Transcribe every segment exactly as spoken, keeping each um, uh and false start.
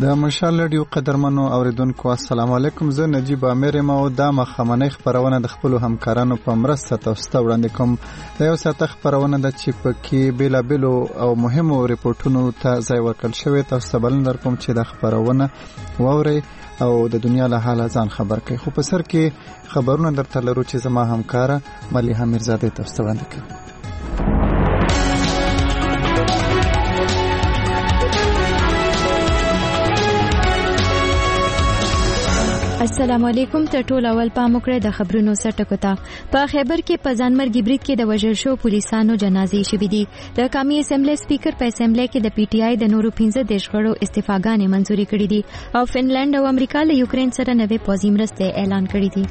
د مشال رادیو قدرمنو اوریدونکو السلام علیکم. زه نجیب امیر یم او دا مخامنۍ خبرونه د خپلو همکارانو په مرسته تاسو ته وړاندې کوم. دا یو ساعته خبرونه ده چې پکې بیلابیلو او مهمو ریپورټونو ته ځای ورکړل شوی. تاسو ته بلنه درکوم چې دا خبرونه واورئ او د دنیا له حاله ځان خبر کړئ. خو په سر کې خبرونه درته لرو چې زما همکاره ملیحه میرزادې تاسو ته وړاندې کوي. السلام علیکم. ته ټول اول پام وکړئ د خبرونو سرټکو ته. په خیبر کې په ځانمرګي برید کې د وژل شو پولیسانو جنازې شوې دي. د قومي اسمبلی سپیکر په اسمبلی کې د پی ټی آی د نورو پنځه دیش غړو استعفاګانې منزوري کړې دي او فنلند او امریکا له یوکرين سره نوې پوځي مرستې اعلان کړې دي.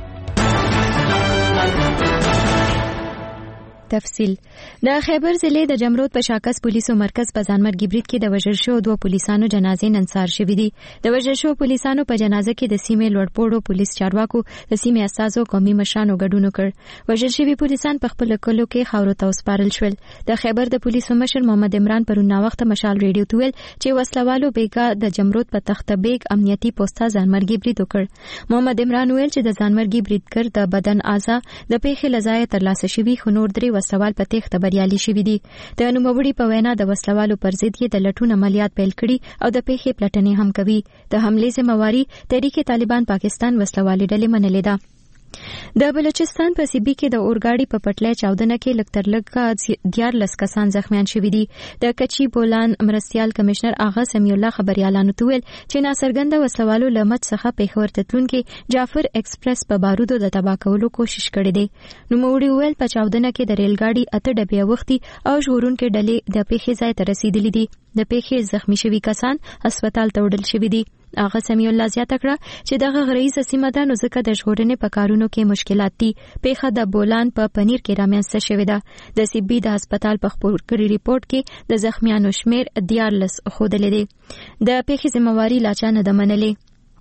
تفصیل. د خیبر ضلع د جمرود په شاکس پولیسو مرکز په ځانمرګي برید کې د وژل شو دوه پولیسانو جنازې نن سهار شوې دي. د وژل شو پولیسانو په جنازه کې د سیمې لوړپوړو پولیس چارواکو د سیمې اساسو قومي مشرانو ګډون وکړ. وژل شوي پولیسان په خپل کلو کې خاورو ته وسپارل شول. د خیبر د پولیسو مشر محمد عمران پرون ناوخته مشال ریډیو ته ویل چې وسلوالو بیګا د جمرود په تخته بیگ امنیتي پوسټه ځانمرګي برید وکړ. محمد عمران ویل چې د ځانمرګي بریدګر د بدن اعضاء د پیښې لزای ترلاسه شوي خو نور درې وسوال په تخته بریالي شوي دي. د نوموړي په وینا د وسلوالو پر ضد یې د لټون عملیات پیل کړي او د پیښې پلټنې هم کوي. د حملې ذمہواری تحریک طالبان پاکستان وسلوالي ډلې منلې ده. د بلوچستان په سیبي کې د اورګاډي په پټلۍ چاودنه کې لږ تر لږه دیارلس کسان زخمیان شوي دي. د کچي بولان مرستیال کمشنر آغا سمیع الله خبريالانو ته ویل چې ناڅرګنده وسلوالو له مت څخه پیښور ته تلونکي جعفر ایکسپریس په بارودو د تباه کولو کوشش کړې دي. نوموړي ویل په چاودنه کې د ریل ګاډي اته ډبې وختي او ژغورونکي ډلې د پیښې ځای ته رسیدلې دي. د پیښې زخمی شوي کسان هسپتال ته وړل شوي دي. آغا سمیع الله زیاته کړه چې دغه غریزه سیمه ده نو ځکه د ژغورنې په کارونو کې مشکلات دي. پیښه د بولان په پنیر کې رامنځته شوې ده. د سیبي د هسپتال په خپور کړي ریپورت کې د زخمیانو شمیر دیارلس ښودلی دی. د پیښې ذمہواری لا چا نه ده منلې.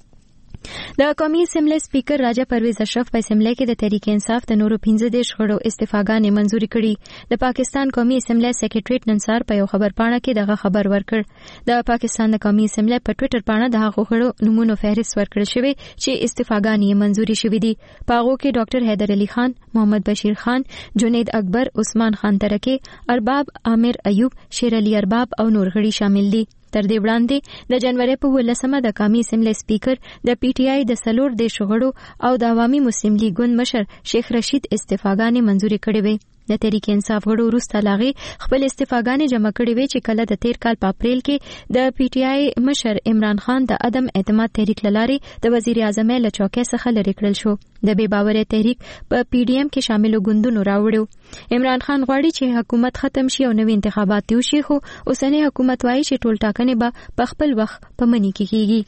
د قومي اسمبلی سپیکر راجا پرویز اشرف په اسمبلی کې د تحریک انصاف د نورو پنځه دیش غړو استعفاګانې منزوري کړي. د پاکستان قومي اسمبلی سیکریټریټ نن سهار په یو خبرپاڼه کې دغه خبر ورکړ. د پاکستان د قومي اسمبلی په ټوئیټر باندې د هغو غړو نومونو فهرست ورکړل شوی چې استعفاګانې منزوري شوې دي. په هغو کې ډاکټر حیدر علي خان، محمد بشیر خان، جنید اکبر، عثمان خان ترکی، ارباب عامر ایوب، شیر علي ارباب او نور غړي شامل دي. تر دې وړاندې د جنوري په ولسمه د قومي اسمبلی سپیکر د پی ټی آی د سلور دیش غړو او د عوامي مسلم لیگ ګوند مشر شیخ رشید استعفاګانې منزوري کړې وې. د تحریک انصاف غړو وروسته لاغي خپل استعفاګانې جمع کړې وې چې کله د تیر کال په اپریل کې د پی ټی آی مشر عمران خان د عدم اعتماد تحریک لارې د وزیر اعظم له چوکۍ څخه لرې کړل شو. د بې باورۍ تحریک په پی ډی ایم کې شامل ګوندونو راوړو. عمران خان غواړي چې حکومت ختم شي او نوې انتخابات وشي خو اوسنی حکومت وایي چې ټول ټاکنې به په خپل وخت په منی کې کیږي.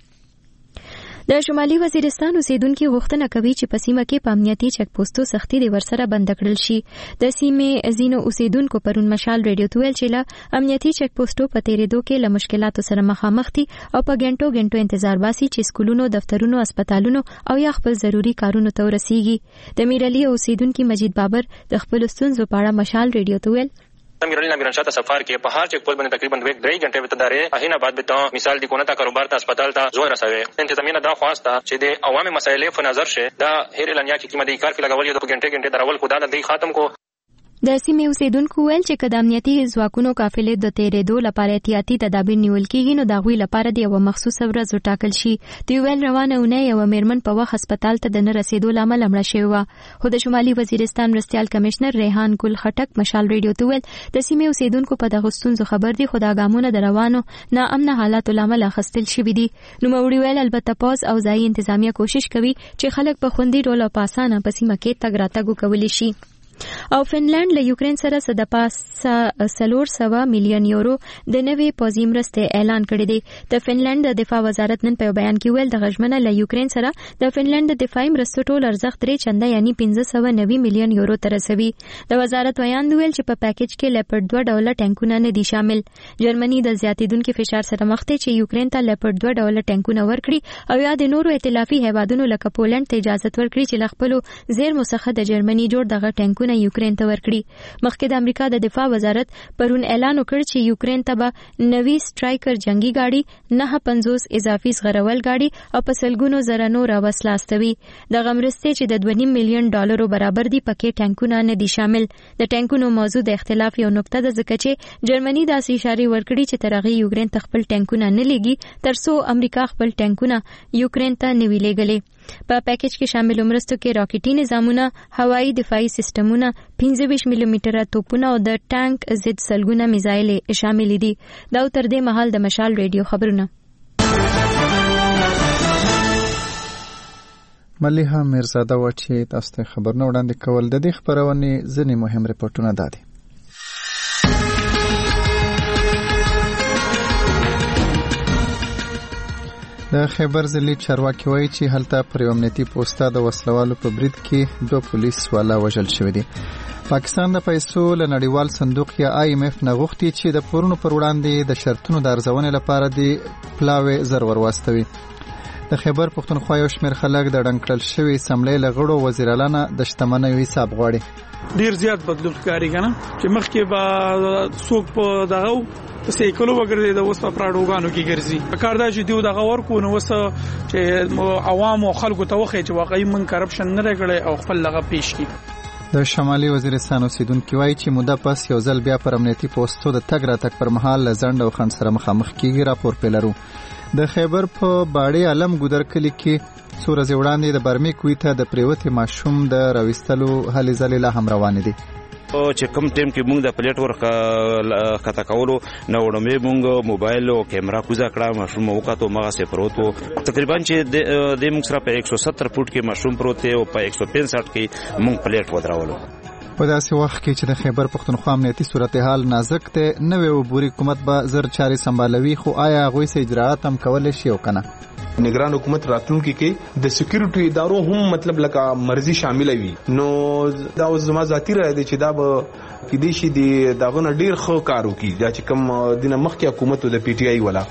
د شمالي وزیرستان اوسیدونکو غوښتنه کوي چې په سیمه کې په امنیتي چک پوسټو سختي د ورسره بند کړل شي. د سیمې ځینو اوسیدونکو پرون مشال ریډیو ته ویل چې له امنیتي چک پوسټو په تیریدو کې له مشکلاتو سره مخامخ دي او په ګنټو ګنټو انتظار باسي چې سکولونو، دفترونو، هسپتالونو او یا خپل ضروري کارونو ته ورسیږي. د میرعلی اوسیدونکو مجید بابر د خپل ستونزو په اړه مشال ریډیو ته ویل میرعلی نمیران شاه سفر کې په هر چک پوسټ باندې تقریبا دوه درې غنټې وته دارې اهینه بعد به ته مثال دی کونه تا کاروبار ته هسپتال ته زوی رسوي. انتظامیه دا خواسته چې د عوامي مسایلې په نظر شه دا هر اعلانیا کې قیمتي کار کې لګول یو د غنټې غنټې درول خدا د دې ختم کو. د سیمې اوسیدونکو ویل چې که د امنیتي ځواکونو قافلې د تیریدو لپاره احتیاطي تدابیر نیول کېږي نو د هغوی لپاره د یوه مخصوصه ورځ وټاکل شي. دوی ویل روانه اونۍ یوه میرمن په وخت هسپتال ته د نه رسېدو له امله مړه شوې وه. خو د شمالي وزیرستان مرستیال کمشنر ریحان ګل خټک مشال ریډیو ته ویل د سیمې اوسیدونکو په دغو ستونزو خبر دي خو دا ګامونه د روانو ناامنه حالاتو له امله اخیستل شوي دي. نوموړي ویل البته پوځ او ځایي انتظامیه کوشش کوي چې خلک په خوندي ډول او په اسانه په سیمه کې تګ راتګ وکولی شي. او فنلند له یوکرين سره د پاسه سلور سوا میلیون یورو د نوې پوځي مرستې اعلان کړی دی. د فنلند د دفاع وزارت نن په بیان کې ویل د غژمنه له یوکرين سره د فنلند د دفاعي مرستو ټول ارزښت درې چنده یعنی پنځه سوه نوي میلیون یورو ته رسوي. د وزارت ویان ویل چې په پیکیج کې لیپرډ دوه ډوله ټانکونه نه دي شامل. جرمني د زیاتیدونکو فشار سره مخ دی چې یوکرين ته لیپرډ دوه ډوله ټانکونه ورکړي او یا د نورو ائتلافي هیوادونو لکه پولند ته اجازه ورکړي چې له خپلو زیرمو څخه د جرمني جوړ دغه ټانکونه یوکرين ته ورکړي. مخکې د امریکا د دفاع وزارت پرون اعلان وکړ چې یوکرين ته به نوي سټرایکر جنگي گاډي نه پنځوس اضافي زغرول گاډي او په سلګونو زره نور وسله استوي. د غمرستې چې د دوه نیم میلیون ډالرو برابر دي پکې ټانکونه نه دي شامل. د ټانکونو موضوع د اختلاف یو نقطه ده ځکه چې جرمني داسې اشاره ورکړي چې تر هغه یوکرين ته خپل ټانکونه نه لګي ترڅو امریکا خپل ټانکونه یوکرين ته نه وی لګلې. په پیکیج کې شامل مرستو کې راکټي نظامونه، هوایي دفاعي سیستمونه، پنځه ویشت ملي میټره توپونه او د ټانک ضد سلګونه میزایل شامل دي. دا تر دې مهال د مشال ریډیو خبرونه. ملیحه میرزاده و چې تاسو ته خبرونه وړاندې کول. د دې خبرونې ځینې مهم ریپورتونه دادي. د خیبر ضلع چارواکي وایي چې هلته پر یو امنیتي پوسټه د وسلوالو په برید کې دوه پولیس والا وژل شوي دي. پاکستان د پیسو له نړیوال صندوق یا آی ایم ایف نه غوښتي چې د پورونو پر وړاندې د شرطونو د ارزونې لپاره د پلاوي زر ور واستوي. د خیبر پښتونخوا یو شمېر خلک د ډنګ کړل شوي اسمبلۍ له غړو وزیرالانه د شتمنیو حساب غواړي. ډیر زیات بدلون ښکاري کنه چې مخکې به څوک په دغه پسې کلو وګرځي د اوس په پراډوګانو کې ګرځي. کار دا چې دیو دغه ورکو نو وسه چې عوام او خلکو ته وخی چې واقعي من کرپشن نه لري او خپل لغه پیش کی. د شمالي وزیرستان اوسیدونکو وایي چې موده پس یو ځل بیا پر امنیتي پوسټو د تګ راتګ پر مهال لزند او خند سره مخامخ کیږي. راپور پیلرو د خیبر په باړې علم ګودر کلی کې څو ورځې وړاندې د برمې کوی ته د پریوتي ماشوم د راوستلو هلې ځلې لا هم روان دي. چې کوم ټیم کې موږ د پلیټ ورک خطا کولو نو وړمې موږ موبایل او کیمرا کوزا کړه ماشوم وکاتو مغه سه پروتو تقریبا چې د موږ سره په یک سو ستر فوټ کې ماشوم پروت او په یک سو پنځه کې موږ پلیټ ودرولو. په داسې وخت کې چې د خیبر پښتونخوا امنیتي صورتحال نازک دی، نوې عبوري حکومت به زر چارې سمبالوي، خو آیا هغوی سه اجراءات هم کولی شي او کنه؟ نگران حکومت راتلونکي کې د سکیورټي ادارو هم مطلب لکه مرزي شامل وي. نو دا زما ذاتی رائے دی چې دا به کې دي شي د داغونه ډیر خو کار وکړي دا چې کوم دینه مخکې حکومت د پی ټی آی ولا.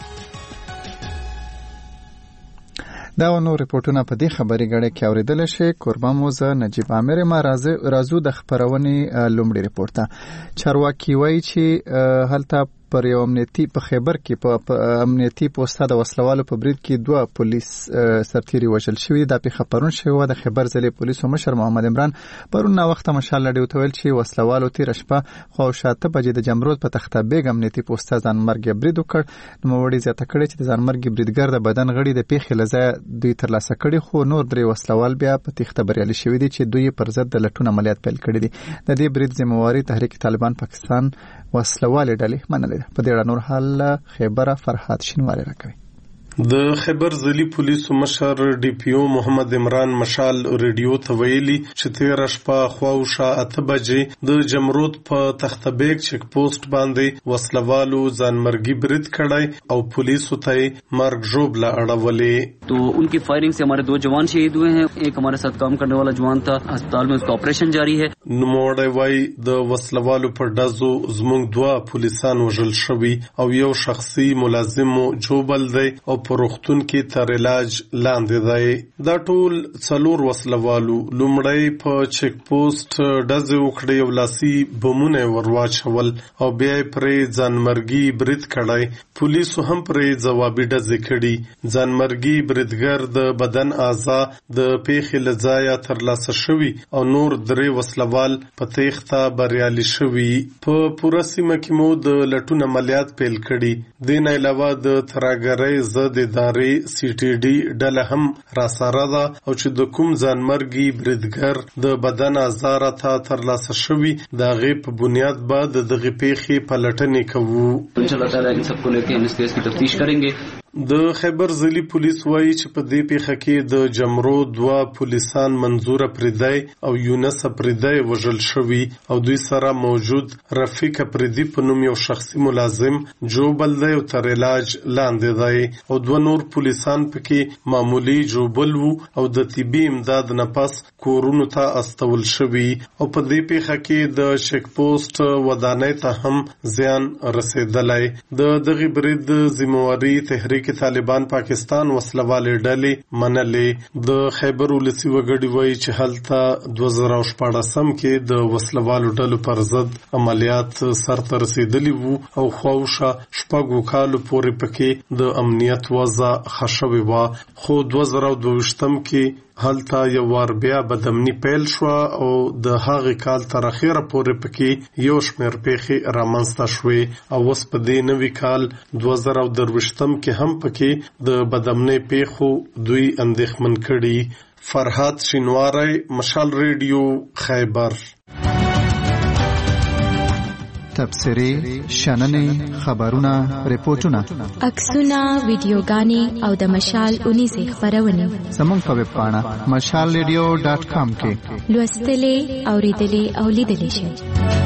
دا نو ریپورتونه په دې خبري غړې کې اوریدل شي. قربان موزه نجیب عامر ما رازو د خبرونې لومړی ریپورت چارواکي وایي چې هلته پر یو امنیتي په خیبر کې په امنیتي پوسټه د وسلوالو په برید کې دوه پولیس سرتیري وژل شوي. دا په خبرون شوی د خیبر ضلع پولیسو مشر محمد عمران پرون وخت مشال لډیو تویل چې وسلوالو تیر شپه خو شاته بجې د جمرود په تخته بیگ امنیتي پوسټه ځان مرګ برید وکړ. نو وړي زیاته کړي چې د ځان مرګ بریدګر د بدن غړي د پیخي لزه دوی تر لاسه کړي، خو نور درې وسلوال بیا په تخته بریالي شوي دي چې دوی پر ضد د لټون عملیات پیل کړي دي. د دې برید ذمہواری تحریک طالبان پاکستان وسلوال ډلې منلې. په دې نور حال خیبر فرحات شینواری راکوي. د خیبر ضلع پولیسو مشر ډي پی او محمد عمران مشال ریډیو ته ویلي چې تیر شپه خواوشا اته بجې د جمرود په تخته بیگ چیک پوسټ باندې وسلوالو ځانمرګي برید کړی او پولیسو ته مرګ ژوبله اړولې. تو उनकी फायरिंग से हमारे दो जवान शहीद हुए हैं. एक हमारे साथ काम करने वाला जवान था, अस्पताल में उसका ऑपरेशन जारी है. نوموړی وایي د وسلوالو پر ډزو زموږ دوه پولیسان وژل شوي او یو شخصي ملازم جوبل دی او په روغتون کې تر علاج لاندې دی. دا ټول څلور وسلوالو لومړی په چیک پوسټ ډزې وکړې او لاسي بمونه ورواچول او بیا یې پرې ځانمرګي برید کړی. پولیسو هم پرې ځوابي ډزې کړي. ځانمرګي بریدګر د بدن اعضا د پیښې له ځایه ترلاسه شوي او نور درې وسلوال په تیښته بریالي شوي. په پوره سیمه کې مو د لټون عملیات پیل کړي. دې نه علاوه د ترهګرۍ ضد ادارې سی ټي ډي ډله هم راسره ده او چې د کوم ځانمرګي بریدګر د بدن اعضا راته ترلاسه شوي د هغې په بنیاد به د دغې پیښې پلټنې کوو. انشاءالله تعالی ان سب کو لیکے ہم اس کیس کی تفتیش کریں گے. د خیبر ضلع پولیس وایي چې په دې پیښه کې د جمرو دوه پولیسان منظور پریدی او یونس پریدی وژل شوي او دوی سره موجود رفیق پریدی په نوم یو شخصي ملازم جوبل دی او تر علاج لاندې دی او دوه نور پولیسان پکې معمولی جوبل وو او د طبي امداد نه پس کورونو ته استول شوي او په دې پیښه کې د چیک پوسټ ودانۍ ته هم زیان رسیدلی. د دغې برید ذمہواری تحریک کې طالبان پاکستان وسلوالې ډلې منلې. د خیبر ولسی وګړي وایي چې هلته دوه زره شپاړسم کې د وسلوالو ډلو پر ضد عملیات سرته رسیدلي وو او خواوشه شپږو کالو پورې پکې د امنیت وضع ښه شوې وه، خو دوه زره دوه ویشتم کې هلته یو وار بیا بدامني پیل شوه او د هغې کال تر اخره پورې پکې یو شمېر پیښې رامنځته شوې او اوس په دې نوي کال دوه زره درویشتم کې هم پکې د بدامنۍ پیښو دوی اندېښمن کړي. فرهاد شینواری، مشال ریډیو، خیبر. تبصرې، شننې، خبرونه، ریپورتونه، عکسونه، ویډیوګانې او د مشال اونیزې خپرونې زموږ په ویب پاڼه مشال ریډیو ډاټ کام کې لوستلې، اورېدلې او لیدلې شئ.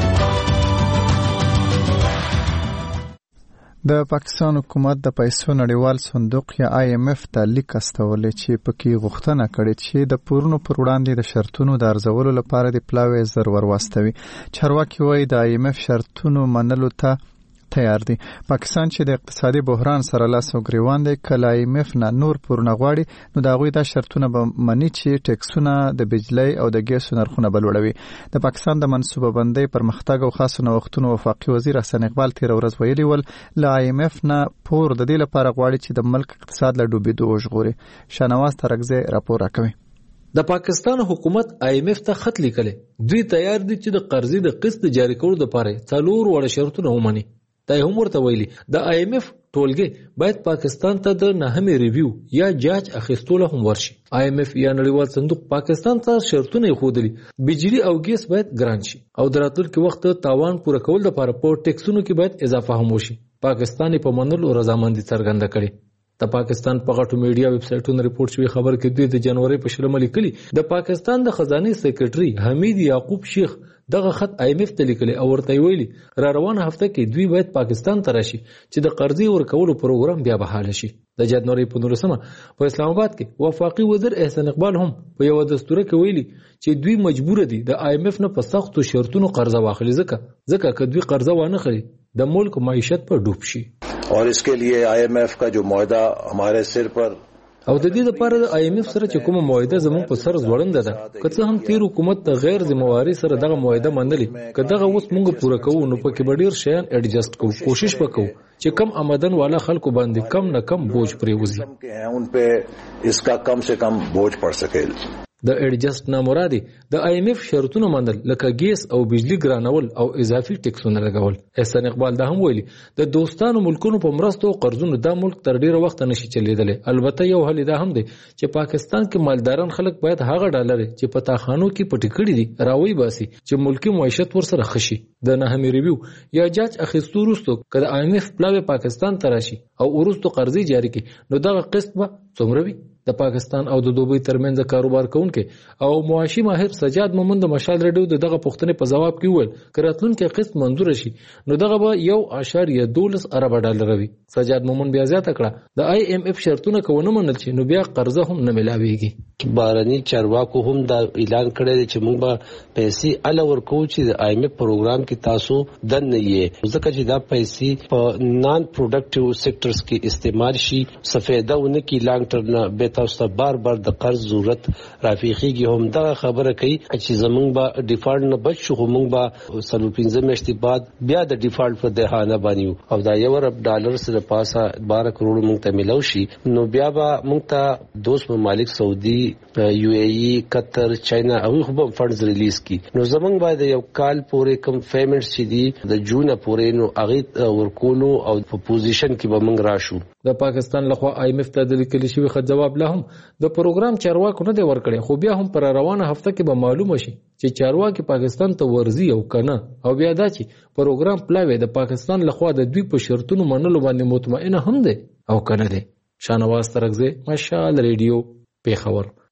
د پاکستان حکومت د پیسو نړیوال صندوق یا آی ایم اف ته لیک استولې چې پکې غوښتنه کړې چې د پورونو پر وړاندې د شرطونو د ارزولو لپاره د پلاوي زر ورواستوي. چارواکي وایي د آی ایم اف شرطونو منلو ته تیار دي. پاکستان چې د اقتصادي بحران سره لاس او ګریوان دی، کله آی ایم اف نه نور پورونه غواړي نو د هغوی دا شرطونه به مني چې ټیکسونه د بجلی او د ګیسو نرخونه به لوړوي. د پاکستان د منصوبه بندۍ پرمختګ او خاصو نوښتونو وفاقي وزیر حسن اقبال تېره ورځ ویلي ول له آی ایم اف نه پور د دې لپاره غواړي چې د ملک اقتصاد له ډوبېدو وژغوري. شاهنواز ترکزی راپور راکوي. د پاکستان حکومت آی ایم اف ته خط لیکلی، دوی تیار دي چې د قرضې د قسط جاری کولو لپاره څلور وړه شرطونه ومني. دا هم ورته ویلي د آی ایم اف ټولګي باید پاکستان ته د نهمې ریویو یا جاج اخیستلو هم ورشي. آی ایم اف یا نړیوال صندوق پاکستان ته شرطونه خودلی، بجلی او ګیس باید ګران شي او د راتلونکي وخت تاوان پوره کول لپاره په ټیکسونو کې باید اضافه هم وشي. پاکستان په منلو رضامندي څرګنده کړې. د پاکستان په غټو میډیا ویب سایټونو ریپورت شوی خبر کې دوی د جنوري په شلمه لیکلي د پاکستان د خزانه سیکریټري حمید یعقوب شیخ دغه خط آی ایم اف ته لیکلی او ورته ویلي را روانه هفته کې دوی باید پاکستان ته راشي چې د قرضې ورکولو پروګرام بیا بحال شي. د جنوري په نولسمه په اسلام آباد کې وفاقي وزیر احسان اقبال هم په یو دستور کې ویلي چې دوی مجبور دي د آی ایم اف نه په سختو شرطونو قرضه واخلي ځکه ځکه که دوی قرضه وانه خلي د ملک معیشت په ډوب شي. और इसके लिए आई एम एफ का जो मुआहदा हमारे सिर पर او د دې لپاره د آی ایم اف سره چې کومه معاهده زموږ په سر ځوړنده ده، که څه هم تیر حکومت د غیر ذمہواری سره دغه معاهده منلې، که دغه اوس موږ پوره کوو نو پکې به ډیر شیان ایڈجسټ کوو، کوشش وکړو چې کم آمدن والا خلکو باندې کم نه کم بوج پریوزي. ان په اسکا کم سے کم بوج پڑ سکے. د ایڈجسټ نه مرادي د آی ایم اف شرطونه منل لکه ګیس او بجلی ګرانول او اضافي ټیکسونه لګول. احسان اقبال دا هم ویلي د دوستانو ملکونو په مرستو او قرضونو دا ملک تر ډیره وخت نشي چلیدلی. البته یو حل دا هم دی چې پاکستان کې مالداران خلک باید هغه ډالر چې په تاخانو کې پټ کړي دي راوي باسي چې ملکی معیشت ورسره خشي. د نهمې ریویو یا جاج اخیستو وروسته که د آی ایم اف پلاوی پاکستان ته راشي او وروسته قرضې جاری کړي نو دغه قسط به څومره وي؟ د پاکستان او د دوبۍ ترمنځ کاروبار کوونکي او معاشي ماهر سجاد مومند د مشال ریډیو د دغه پوښتنې په جواب کې وویل که راتلونکي قسط منظور شي نو دغه به یو اشاریه دولس ارب ډالر وي. سجاد مومند بیا زیاته کړه د آی ایم اف شرطونه که ونه منل شي نو بیا قرضه هم نه ملاويږي. بهرني چارواکو هم دا اعلان کړی دی چې موږ به پیسې اله ورکو چې د آی ایم اف پروګرام کې تاسو دن نه یې ځکه چې دا پیسې په نان پروډکټیو سېکټرز کې استعمال شي سفیده ونه کې لانګ ټرم به تاسو ته بار بار د قرض ضرورت رافیخیږي. هم دا خبره کوي چې زمونږ به ډیفالټ نه بچ شو، موږ به څلور پنځه میاشتې بعد بیا د ډیفالټ په دهانه باندې او دا یو ارب ډالر سره پاسه بارہ کروڑ موږ ته ملو شي نو بیا به موږ ته دوست ممالک سعودي، یو ای ای، قطر، چاینا او خو فندز ریلیز کی نو زمونږ باید یو کال پورې کم پیمنټس چې دي د جون پورې نو هغه ورکولو او په پوزیشن کې به موږ راشو. د پاکستان لخوا آی ایم اف ته د لیکل شوی خط جواب لا هم د پروګرام چارواکو نه دی ورکړی، خو بیا هم پر روانه هفته کې به معلومه شي چې چارواکي پاکستان ته ورزي او کنه او بیا دا چې پروګرام پلاوی د پاکستان لخوا د دوی په شرطونو منلو باندې مطمئنه هم دی او کنه دی. شاهنواز ترکزی، مشال ریډیو، پیښور.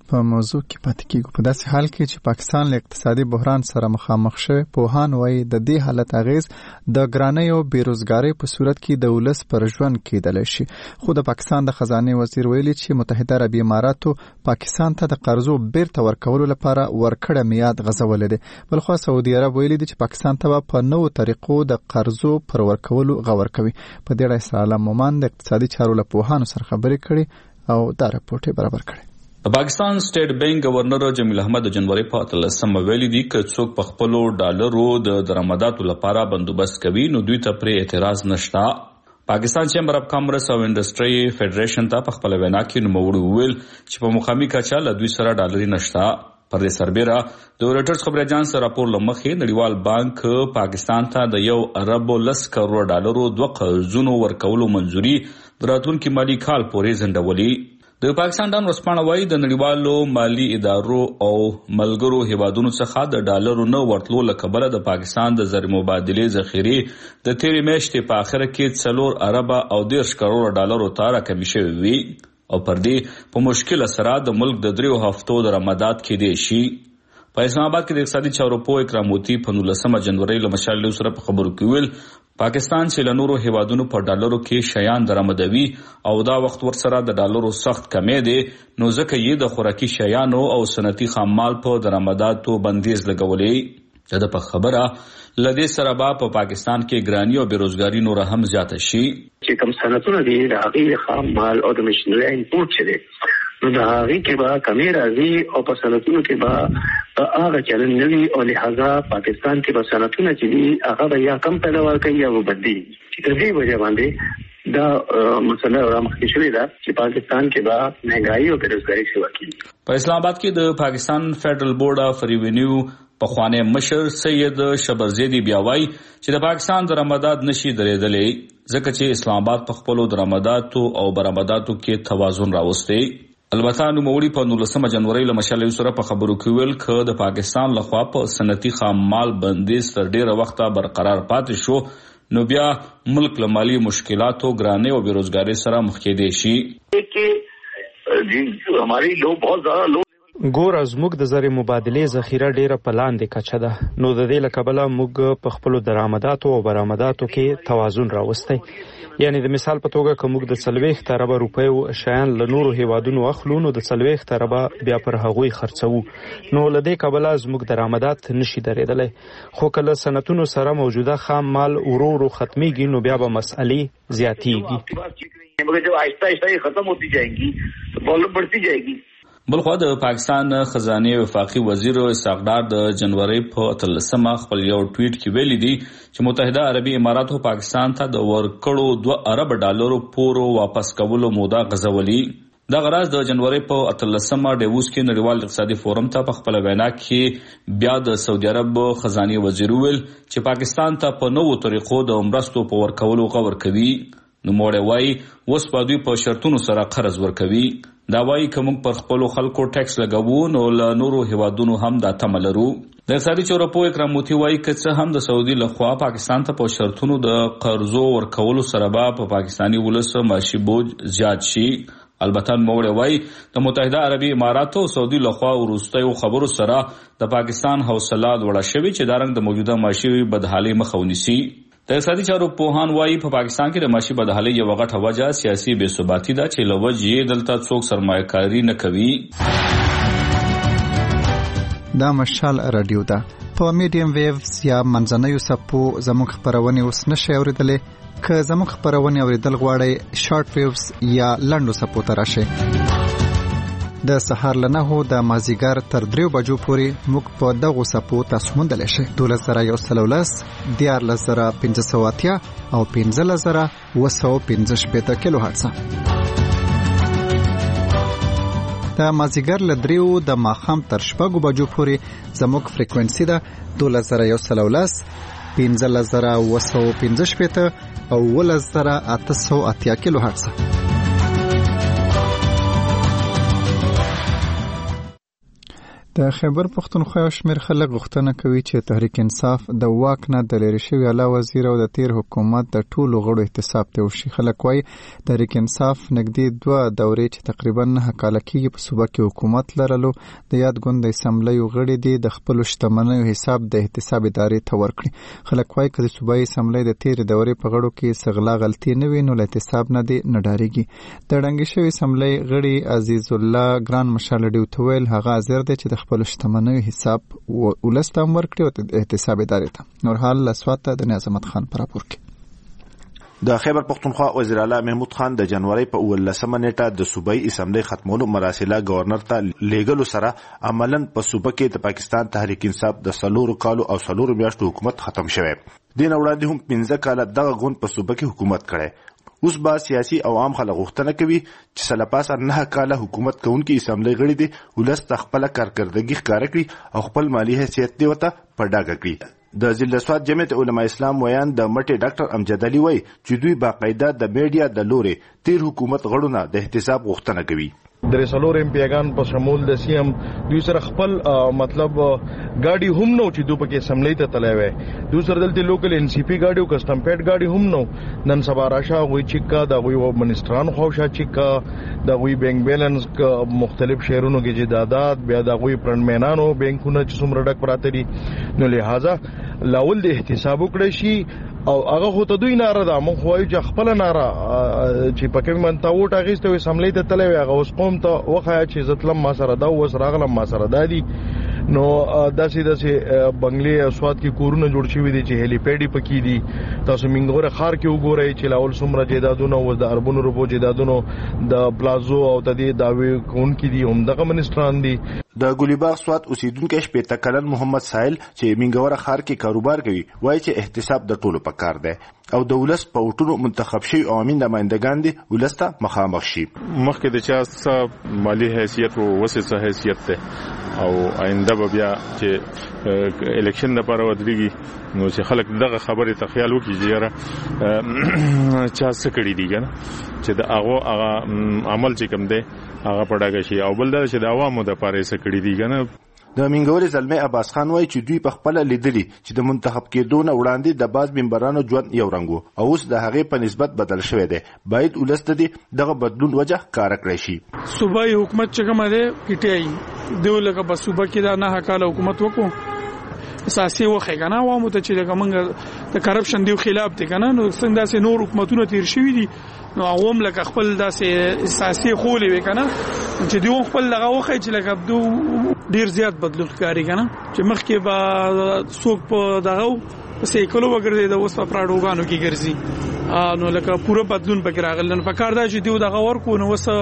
په موضوع کې پاتې کیږو. په داسې حال کې چې پاکستان له اقتصادي بحران سره مخامخ شوی، پوهان وایي د دې حالت اغیز د ګرانۍ او بیروزګارۍ په صورت کې د ولس پر ژوند کېدلی شي. خو د پاکستان د خزانه وزیر ویلي چې متحده عربي اماراتو پاکستان ته د قرضو بیرته ورکولو لپاره ورکړه میاد غځولې ده. بلخوا سعودي عرب ویلي دي چې پاکستان ته په نوو طریقو د قرضو پر ورکولو غور کوي. په دې اړه اسرائیل مومن د اقتصادي چارو له پوهانو سره خبرې کړي او دا راپورټ برابر کړي. د پاکستان سټیټ بانک گورنر جمیل احمد د جنوري په اتلسمه ویلي دي چې څوک په خپلو ډالرو د درآمداتو لپاره بندوبست کوي نو دوی ته پرې اعتراض نشته. پاکستان چیمبر اف کامرس او انډستری فدریشن ته په خپل وینا کې نوموړي وویل چې په مقامي کچه له دوی سره ډالري نشته. پر دې سربېره د رويټرز خبري اژانس راپور لمخې نړیوال بانک پاکستان ته د یو ارب لس کروڑ ډالرو دوه قرضونو ورکولو منځوري راتلونکي مالي کال پورې ځنډولي. د پاکستان ډان ورسپانه وایي د نړیوالو مالی ادارو او ملګرو هیوادونو څخه د ډالرو نه ورتلو له کبله د پاکستان د زر مبادلې ذخیرې د تیرې میاشتې په اخره کې څلور اربه او دېرش کروڑ ډالرو ته راکمې شوې وي او پر دې په مشکل سره د ملک د دریو هفتو درآمدات کېدای شي. په اسلام آباد کې د اقتصادي چارو پوه اکرام موتی په نولسمه جنوري له مشال سره په خبرو کې ویل پاکستان چې له نورو هیوادونو په ډالرو کې شیان درآمدوي او دا وخت ورسره د ډالرو سخت کمی دی نو ځکه یې د خوراکي شیانو او صنعتي خاممال په درآمداتو بندیز لګولې. دا په خبره لدې سره به په پاکستان کې ګرانی او بیروزګاری نور هم زیاته شي. چې کوم صنعتونه دي د هغې خاممال او د مشینري امپورټ چې دی نو د هغې کې به کمی راځي او په صنعتونو کې به هغه چلن نه وي او لهذا پاکستان کې به صنعتونه چې دي هغه به یا کم پیداوار کوي یا به بدلي. چې د دې وجه باندې دا مسله رامخکې شوې ده چې پاکستان کې به مهنګایي او بیروزګاري شروع کېږي. په اسلام آباد کې د پاکستان فیډرل بورډ اف ریونیو پخوانی مشر سید شبرزیدی بیا وایي چې د پاکستان درآمدات نشي درېدلی ځکه چې اسلام آباد په خپلو درآمداتو او برآمداتو کې توازن راوستی. البته نوموړي په نولسمه جنوري له مشال سره په خبرو کې ویل چې د پاکستان لخوا په صنعتي خاممال بندیز تر ډیره وخته برقرار پاتې شو نو بیا ملک له مالي مشکلاتو ګرانۍ او بیروزګارۍ سره مخ کېدی شي. हमारी लोग बहुत ज्यादा लोग ګور زموږ د زر مبادلې ذخیره ډیره په لاندې کچه ده نو د دې له کبله موږ په خپلو درآمداتو او برآمداتو کې توازن راوستی. یعنی د مثال په توګه که موږ د څلوېښت اربه روپیو شیان له نورو هیوادونو اخلو نو د څلوېښت اربه بیا پر هغوی خرڅوو نو له دې کبله زموږ درآمدات نشي درېدلی. خو که له صنعتونو سره موجوده خام مال ورو ورو ختمیږي نو بیا به مسئلې زیاتیږي. مگر جب آہستہ آہستہ یہ ختم ہوتی جائیں گی تو پرابلم بڑھتی جائے گی. بلخوا د پاکستان خزانه وفاقي وزیر اسحاق ډار د جنوري په اتلسمه خپل یو ټویټ کې ویلي دي چې متحده عربي اماراتو پاکستان ته د ورکړو دوه ارب ډالرو پورو واپس کولو موده غځولي. دا غراز د جنوري په اتلسمه ډیووس کې نړیوال اقتصادي فورم ته په خپل وینا کې بیا د سعودي عرب خزانه وزیر ویل چې پاکستان ته په نوو طریقو د مرستو په ورکولو غور کوي. نو موړی وایي اوس په دوی په شرطونو سره قرض ورکوي. دا وایي که موږ پر خپلو خلکو ټیکس لګوو نو له نورو هیوادونو هم دا تمه لرو. د اقتصادي چارو پوه اکرام موتی وایي که څه هم د سعودي لخوا پاکستان ته په شرطونو د قرضو ورکولو سره به په پاکستاني ولس معاشي بوج زیات شي. البته موړی وایي د متحده عربي اماراتو او سعودي لخوا وروستیو خبرو سره د پاکستان حوصله لوړه شوې چې دا رنګ د موجوده معاشي بدحالۍ مخه ونیسي. د اقتصادي چارو پوهان وایي په پاکستان کې د معاشي بدحالۍ یوه غټه وجه سیاسي بې ثباتي ده چې له وجې یې دلته څوک سرمایه کاري نه کوي. دا مشال رادیو ده په میډیم ویوز یا منځنیو څپو زموږ خپرونې اوس نشئ اورېدلی. که زموږ خپرونې اورېدل غواړئ شارټ ویوز یا لنډو څپو ته راشئ. د سهار له نهو د مازدیګر تر دریو بجو پورې موږ په دغو څپو تاسو موندلی شئ. دولس زره یو سل او لس، دیارلس زره پنځه سوه اتیا او پنځلس زره اوه سوه پنځه شپېته کیلو هرټزه. د مازدیګر له دریو د ماښام تر شپږو بجو پورې زموږ فریکوینسي ده دولس زره یو سل او لس، پنځلس زره اوه سوه پنځه شپېته او اوولس زره اته سوه اتیا کیلو هرټزه. د خیبر پښتونخوا یو شمېر خلک غوښتنه کوي چې تحریک انصاف د واک نه د لرې شوي اعلی وزیر او د تیر حکومت د ټولو غړو احتساب ته وشي. خلک وایي تحریک انصاف نږدې دوه دورې چې تقریبا نهه کاله کېږي په صوبه کې حکومت لرلو د یاد ګوند د اسمبلیو غړي دي د خپلو شتمنیو حساب د احتساب ادارې ته ورکړي. خلک وایي که د صوبایي اسمبلۍ د تیرې دورې په غړو کې څه غلا غلطي نه وي نو له احتساب نه دې نه ډارېږي. د ړنګې شوې اسمبلۍ غړي عزیز الله ګران مشال ډیو ته ویل هغه حاضر دی چې د خپلو شتمنیو حساب ولس ته هم ورکړي او احتساب ادارې ته. نور حال لسوات ته د نیاز احمد خان په راپور کې. د خیبر پښتونخوا وزیر اعلی محمود خان د جنوري په اولسمه نیټه د صوبایي اسمبلی ختمولو مراسله گورنر ته لیږلو سره عملاً په صوبه کې د پاکستان تحریک انصاف د څلورو کالو او څلورو میاشتو حکومت ختم شوی. دین وړاندې هم پنځه کاله دغه غون په صوبه کې حکومت کړی. اوس با سیاسي او عام خلک غوښتنه کوي چې سلپاسه نه کاله حکومت کوونکي اسمبلی غړي دي ولس ته خپل کارکردګي ښکاره کړي او خپل مالی حیثیت دی وته په ډاګه کړي. د ضلع سوات جمعیت علما اسلام ویان د مټي ډاکټر امجد علي وایي چې دوی باقاعده د میډیا د لورې تیر حکومت غړو نه د احتساب غوښتنه کوي. درې څلور ایم پیګان په شمول د سی ام دوی سره خپل مطلب ګاډي هم نو چې دوی پکې اسمبلی ته تللی وی. دوی سره دلته لوکل ان سی پی ګاډي او کسٹم پیډ ګاډي هم نو. نن سبا راشه غوي چیکا د غوي منستران خوشا چیکا د غوي بینک بیلانس مختلف شهرونو کې جدادات بیا د غوي پرنمنانو بینکونه چې څومره ډک پراته دي نو لہذا لاول د احتساب وکړي شي او هغه خو ته دوی ناره ده. مونږ وایو چې خپل ناره چې پکې منته وټ اغېسته وي اسمبلی ته تللی وي هغه اوس قوم ته وښایه چې زتلم ما سره دا اوس راغلم ما سره دا دي. نو داسې داسې بنگلې او سوات کې کورونه جوړ شوي دي چې هلیپیډ یې پکې دي. تاسو منګوره ښار کې وګورئ چې لاول څومره جایدادونه اوس د اربونو روپو جایدادونو د پلازو او د دې دعوې کوونکي دي همدغه منسټران دي. د ګلیباغ سوات اوسیدونکو شپېته کلن محمد ساحل چې منګوره ښار کې کاروبار کوي وایي چې احتساب د ټولو پکار دی او د ولس په وټونو منتخب شوي عوامي نمایندګان دي ولس ته مخامخ شي. مخکې د چا څه مالي حیثیت او وسې څه حیثیت دی او آینده به بیا چې الیکشن لپاره ودرېږي نو چې خلک دغه خبرې ته خیال وکړي چې یاره چا څه کړي دي که نه چې د هغو هغه عمل چې کوم دی هغه په ډاګه شي. او بل دا چې د عوامو دپاره یې څه کړي دي که نه. د منګورې زلمی عباس خان وایي چې دوی په خپله لیدلي چې د منتخب کېدو نه وړاندې د بعض ممبرانو ژوند یو رنګ و او اوس د هغې په نسبت بدل شوی دی. باید ولس ته دې دغه بدلون وجه ښکاره کړی شي. صوبایي حکومت چې کومه دی پی ټی آی دوی لکه په صوبه کې دا نهه کاله حکومت وکړو اساسي وخی کنه عوامو ته چې لکه موږ د کرپشن دیو خلاف دي کنه نو څنګه داسې نور حکومتونه تیر شوي دي نو عوام لکه خپل داسې اساسي خولې وي کنه چې دیو خپل لغه وخی چې لکه دو ډیر زیات بدلون ښکاري کنه چې مخکې به څوک په دغه په سیکلو وګرځي د اوس په پراډوګانو کې ګرځي نو لکه پوره بدلون پکې راغلی. نو پکار دا چې دیو دغه ورکو نو وس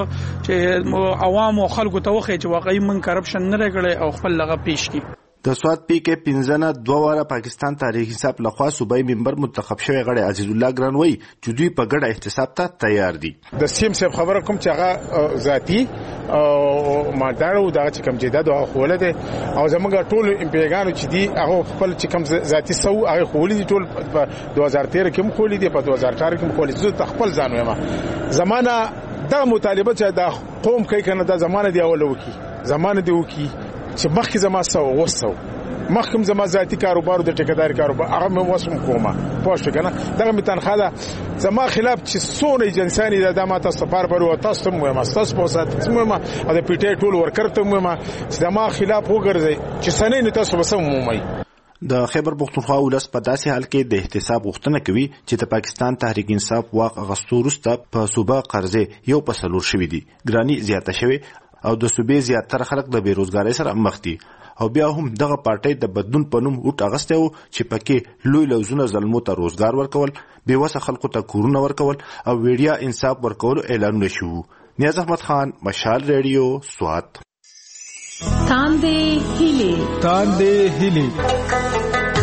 چې عوام او خلکو ته وخی چې واقعي من کرپشن نه لري او خپل لغه پیش کی. د سوات پی کې پنځنه دوه واره پاکستان تحریک انصاف لخوا صوبایي ممبر منتخب شوی غړی عزیز الله ګران وایي چې دوی په ګډه احتساب ته تیار دي. د سیم صاحب خبره کوم چې هغه ذاتی او مادارو دا چې کوم جداد او خوله دي او زمونږ ټول امپیګانو چې دي هغه خپل چې کوم ذاتی سو هغه خولې دي ټول په دوه هزار تېر کې هم خولې دي په دوه هزار اټھارہ کې هم خولې دي. زه خپل ځان وایم زمانہ دا مطالبه چې دا قوم کوي کنه دا زمانہ دی اول وکي زمانہ دی وکي چې مخکې زما سو وسو مخکم زما ذاتی کاروبار د ټیکداري کاروبار هغه مې وسم کومه پوښتنه کنه دغه می تنخواه ده زما خلاف چې سونه جنسانی د ماته سفر برو تاسو مو ما تاسو په سات مو ما د پی ټی ټول ورکر ته مو ما چې زما خلاف وګرځي چې سنې نه تاسو وسم مو مې. د خیبر پښتونخوا ولس په داسې حال کې د احتساب غوښتنه کوي چې د پاکستان تحریک انصاف واق اغستو وروسته په صوبه قرضې یو په څلور شوي دي ګراني زیاته شوي او د صوبې زیاتره خلک د بیروزګارۍ سره مخ دي او بیا هم دغه پارټۍ د بدلون په نوم وټ اغستی و چې پکې لوی لوزونه زلمو ته روزګار ورکول بېوسه خلکو ته کورونه ورکول او ویډیا انصاف ورکولو اعلانونه شو. نیاز احمد خان مشال ریډیو سوات. تاندې هیلې تاندې هیلې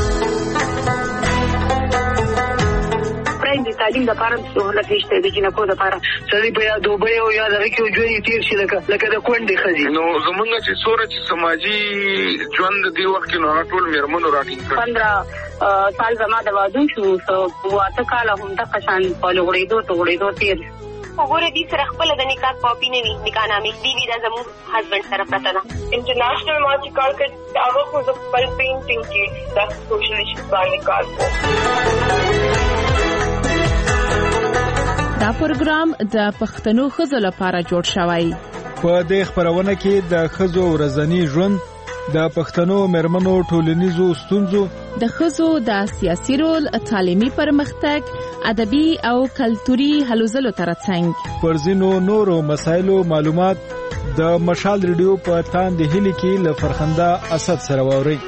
د تعلیم د پاره سہولت نشته د جنکو د پاره سړي په یاد دوبه او یاد راکې ژوند تیر شي لکه لکه د کونډې خزي نو زمونږ چې سوره چې سماجی ژوند دی وخت نو ټول میرمنو راټینګ پندرہ سال زما د واده شو سو واته کال هم د قشان په لوړېدو ته وړېدو تیر وګوره دې سره خپل د نکاح کاپی نه وي نکاح نامې دی وی دا زموږ هسبند سره پرته ده. انټرنیشنل ما چې کار کړ هغه خو د خپل پینټینګ کې د سوشل ایشوز باندې کار کوي. دا پروګرام د پښتنو ښځو لپاره جوړ شوی. په دې خبرونه کې د ښځو ورځنی ژوند، د پښتنو مېرمنو ټولنیزو ستونزو، د ښځو د سیاسي رول، تعلیمي پرمختګ، ادبي او کلتوري هلو ځلو ترڅنګ پر ځینو نورو مسایلو معلومات د مشال ریډیو په تاند هلي کې له فرخنده اسد سره واوري.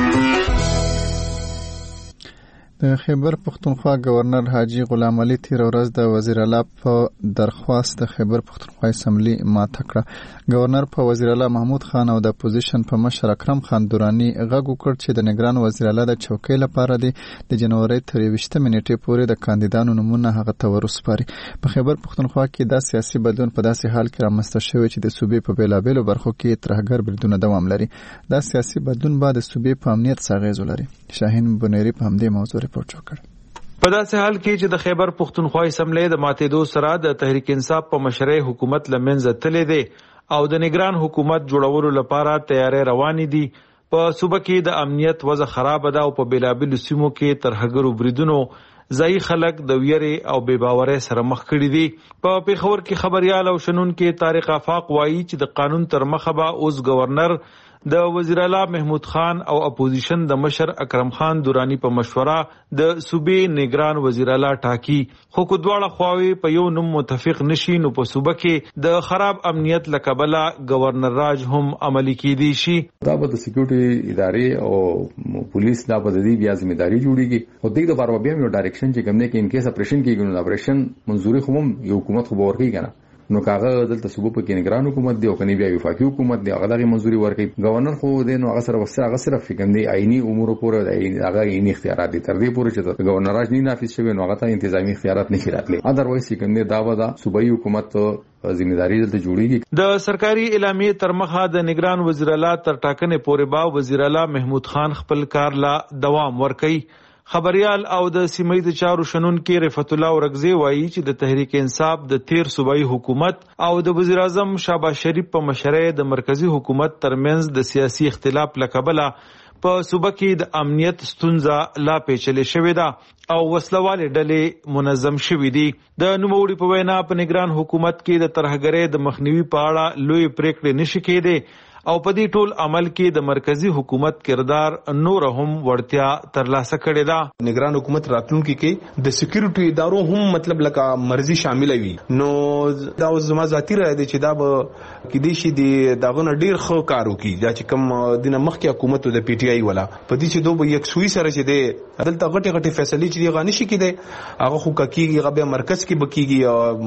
د خیبر پختونخوا گورنر حاجی غلام علي تیر ورځ د وزیر اعلی په درخواست د خیبر پختونخوا اسمبلی ماته کړه. گورنر په وزیر اعلی محمود خان او د اپوزیشن په مشر اکرم خان دورانی غږ وکړ چې د نگران وزیر اعلی د چوکۍ لپاره د جنوري تر یوویشتمې نیټې پورې د کاندیدانو نومونه هغه ته ورسپاري. په خیبر پختونخوا کې دا سیاسي بدلون په داسې حال کې رامنځته شوی چې د صوبې په بیلابېلو برخو کې ترهګر بریدونه دوام لري. دا سیاسي بدلون به د صوبې په امنیت څه اغېز ولري؟ شاهین بنيري په همدې موضوع ریپورت وکړ. په داسې حال کې چې د خیبر پختونخوا اسمبلی د ماتېدو سره د تحریک انصاف په مشرۍ حکومت لمنځه تللی دی او د نگران حکومت جوړولو لپاره تیاری روانې دي، په صوبه کې د امنیت وضع خراب ده او په بیلابېلو سیمو کې ترهګرو بریدونو ځایي خلک د ویرې او بې باورۍ سره مخ کړي دي. په پیښور کې خبريال او شنونکي طارق آفاق وایي چې د قانون تر مخه به اوس گورنر د وزیر اعلی محمود خان او اپوزیشن د مشر اکرم خان دورانی په مشوره د صوبې نگران وزیر اعلی ټاکی، خو کو دواړه خواوې په یو نوم متفق نشي نو په صوبه کې د خراب امنیت لکبله گورنر راج هم عملی کیدی شي. دا به د سکیورټي ادارې او پولیس دا په دې بیا ځمېداري جوړیږي او دغه د بار بیا یو ډایرکشن چې کوم نه کې ان کیس اپریشن کیږي نو اپریشن منځوري خو هم یو حکومت خو ورکړي کنه نو کاغه دلته صوبه په کې نگران حکومت دی او کني بیا وفاقي حکومت دی هغه دغه منځوري ورکړي. گورنر خو دې نو هغه سره وسره هغه صرف کوم دی آئینی امور پورې دی هغه آئینی اختیارات دي تر دې پورې چې گورنر راج نه نافذ شوی نو هغه ته انتظامی اختیارات نه کیراتلي. اذروایز کوم دی دا ودا صوبایي حکومت ځمېداري دلته جوړیږي. د سرکاري اعلامیه تر مخه د نگران وزیر اعلی تر ټاکنې پورې با وزیر اعلی محمود خان خپل کار لا دوام ورکړي. خبريال او د سیمې د چارو شنونکي رفعت الله ورغزي وایي چې د تحریک انصاف د تیر صوبایي حکومت او د وزیر اعظم شهباز شریف په مشرۍ د مرکزی حکومت ترمنځ د سیاسي اختلاف لکبله په صوبه کې د امنیت ستونزه لا پیچلې شوې ده او وسلوالې ډلې منظم شوې دي. د نوموړي په وینا په نگران حکومت کې د ترهګرۍ د مخنیوي په اړه لوی پریکړې نشي کېدې او په دې ټول عمل کې د مرکزی حکومت کردار نور هم ورتیا ترلاسه کړی دا. نگران حکومت راتلونکي کې د سکیورټي ادارو هم مطلب لکه مرزي شامل وي نو دا زما ذاتی رائے دی چې دا به کې دي شي د داغونه ډیر خو کار وکړي دا چې کوم د مخکې حکومت د پی ټی آی ولا په دې چې دوه یکسوي سره چې دی عدالت غټي غټي فیصله چې غانې شي کېده هغه خو کېږي هغه مرکز کې بکیږي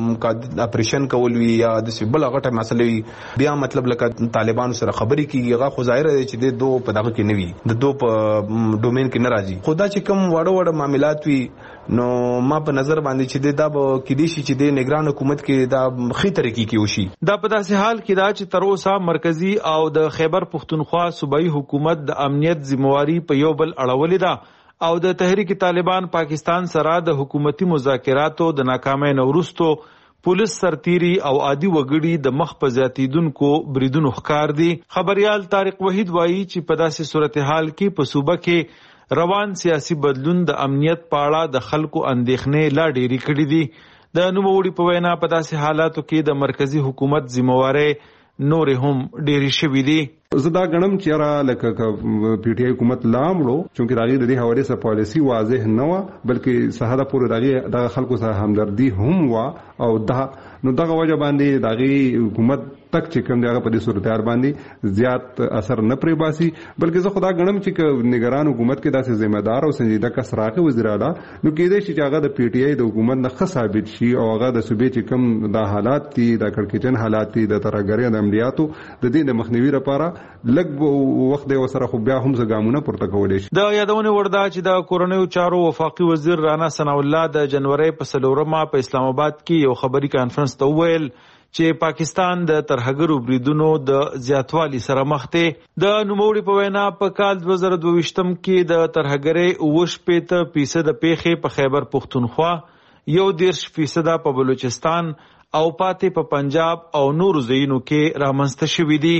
اپریشن کول وی یا د بل غټه مسله وي بیا مطلب لکه طالبان سره خبرې کیږي هغه خو ظاهر دی چې د دوه په دغه کې نه وي د دوه په ډومین کې ناراضي خدا چې کوم وړو وړو معاملات وي نو ما په نظر باندې چې دا به کې دي چې د نگران حکومت کې دا خې طریقې کې وشي. دا په داسې حال کې دا چې تر اوسه مرکزی او د خیبر پختونخوا صوبایي حکومت د امنیت ذمہواری په یو بل اړولې ده او د تحریک طالبان پاکستان سره د حکومتي مذاکراتو د ناکامۍ نه وروسته پولیس سرتیری او عادي وګړي د مخ په زیاتیدونکو بریدونو ښکار دي. خبريال طارق وحید وایي چې په داسې صورتحال کې په صوبه کې روان سیاسي بدلون د امنیت په اړه د خلکو اندېښنې لا ډېرې کړې دي. د نوموړي په وینا په داسې حالاتو کې د مرکزی حکومت ذمہواری نور هم ډېرې شوې دي. زه دا غنم چې را لکه پی ټی آی حکومت لامړو چې داغي د دې حواله سره پالیسی واضح نه و بلکې صحاده پورې داغي د خلکو سره همدردی هم و او دا نو دغه وجه باندې داغي حکومت تک چې کوم دغه په دې صورتحال باندې زیات اثر نه پرې باسي بلکې زه خدا غنم چې نگران حکومت کې داسې ذمہ دار او سنجیده کس راغی وزیر اعلی نو کېدای شي چې هغه د پی ټی آی د حکومت نه ښه ثابت شي او هغه د صوبې چې کوم د حالات دي د کړکېچن حالات دي د ترهګرۍ د عملیاتو د دې د مخنیوي لپاره لږ وخت دی وسره خو بیا هم زګامونه پورته کولای شي. د یادونه وردا چې د کورونیو چارو وفاقي وزیر رانا ثنا الله د جنوري په سلورمه په اسلام آباد کې یو خبري کانفرنس ته ویل چې پاکستان د ترهګرو بریدونو د زیاتوالي سره مخ دی. د نوموړي په وینا په کال دوه زره دوه ویشتم کې د ترهګرۍ اوه شپېته فیصد پیښې په خیبر پختونخوا، یو دېرش فیصد په بلوچستان او پاتې په پنجاب او نورو ځایونو کې رامنځته شوي دي.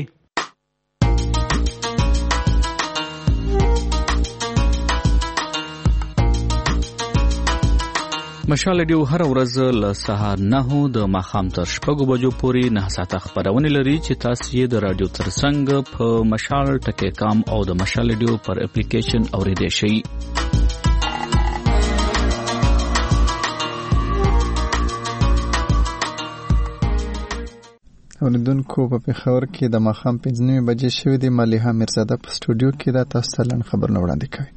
مشال ریډیو هر ورځ له سهار نهو د ماښام تر شپږو بجو پورې نه ساعته خپرونه لري چې تاسو یې د رادیو ترڅنګ په مشال ټکی کام او د مشال ریډیو پر اپلیکیشن اوریدئ شئ. اوریدونکو په پېښور کې د ماښام پنځه نیمې بجې شوې دي. ملیحه میرزاده په سټوډیو کې دا تاسو ته لاندې خبرونه وړاندې کوي.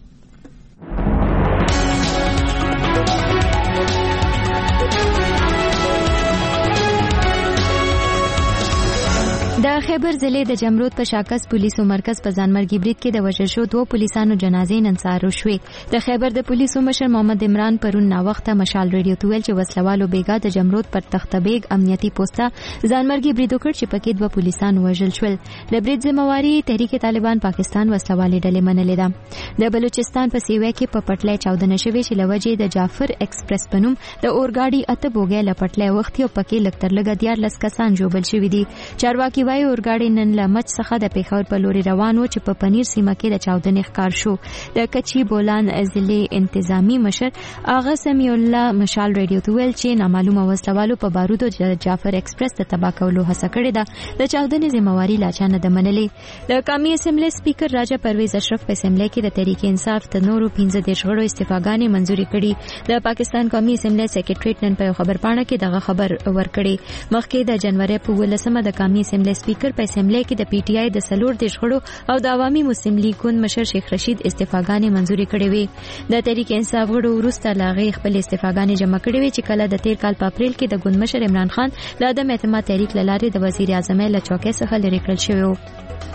د خیبر ضلع د جمرود په شاکس پولیسو مرکز په ځانمرګي برید کې د وژل شو دوه پولیسانو جنازې نن سهار وشوې. د خیبر د پولیسو مشر محمد عمران پرون ناوخته مشال ریډیو ته ویل چې وسلوالو بیګا د جمرود پر تخته بیگ امنیتي پوسټه ځانمرګي برید وکړ چې پکې دوه پولیسان وژل شول. د برید ذمہواری تحریک طالبان پاکستان وسلوالې ډلې منلې ده. د بلوچستان په سیوه کې په پټلۍ چاودنه شوې چې لوجې د جعفر ایکسپریس پنوم د اورګاډي اته بوګي لپټلۍ وختي او پکې لکتر لګا دیار لس کسان جوړل شوې دي. چارواکي وايي اورګاډي نن له مچ څخه د پیښور په لوري روان و چې په پنیر سیمه کې د چاودنې ښکار شو. د کچی بولان ضلع انتظامی مشر آغا سمیع الله مشال ریډیو ته ویل چې نامعلومه وسلوالو په بارودو د جعفر ایکسپریس د تباه کولو هڅه کړې ده. د چاودنې ذمہواری لا چا نه ده منلې. د قومي اسمبلی سپیکر راجا پرویز اشرف په اسمبلی کې د تحریک انصاف د نورو پنځه دېرش غړو استعفاګانې منځوري کړي. د پاکستان قومي اسمبلی سیکریټریټ نن په خبر پاڼه کې دغه خبر ورکړي. مخکې د جنوري په ولسمه د قومي اسمبلی سپیکر په اسمبلی کې د پی ټی آی د سلور دیش غړو او د عوامي مسلم لیگ ګوند مشر شیخ رشید استعفاګانې منځوري کړې وې. د تحریک انصاف غړو وروسته لاغې خپل استعفاګانې جمع کړې وې چې کله د تیر کال په اپریل کې د ګوند مشر عمران خان له عدم اعتماد تحریک له لارې د وزیر اعظم له چوکۍ څخه لرې کړل شوی و.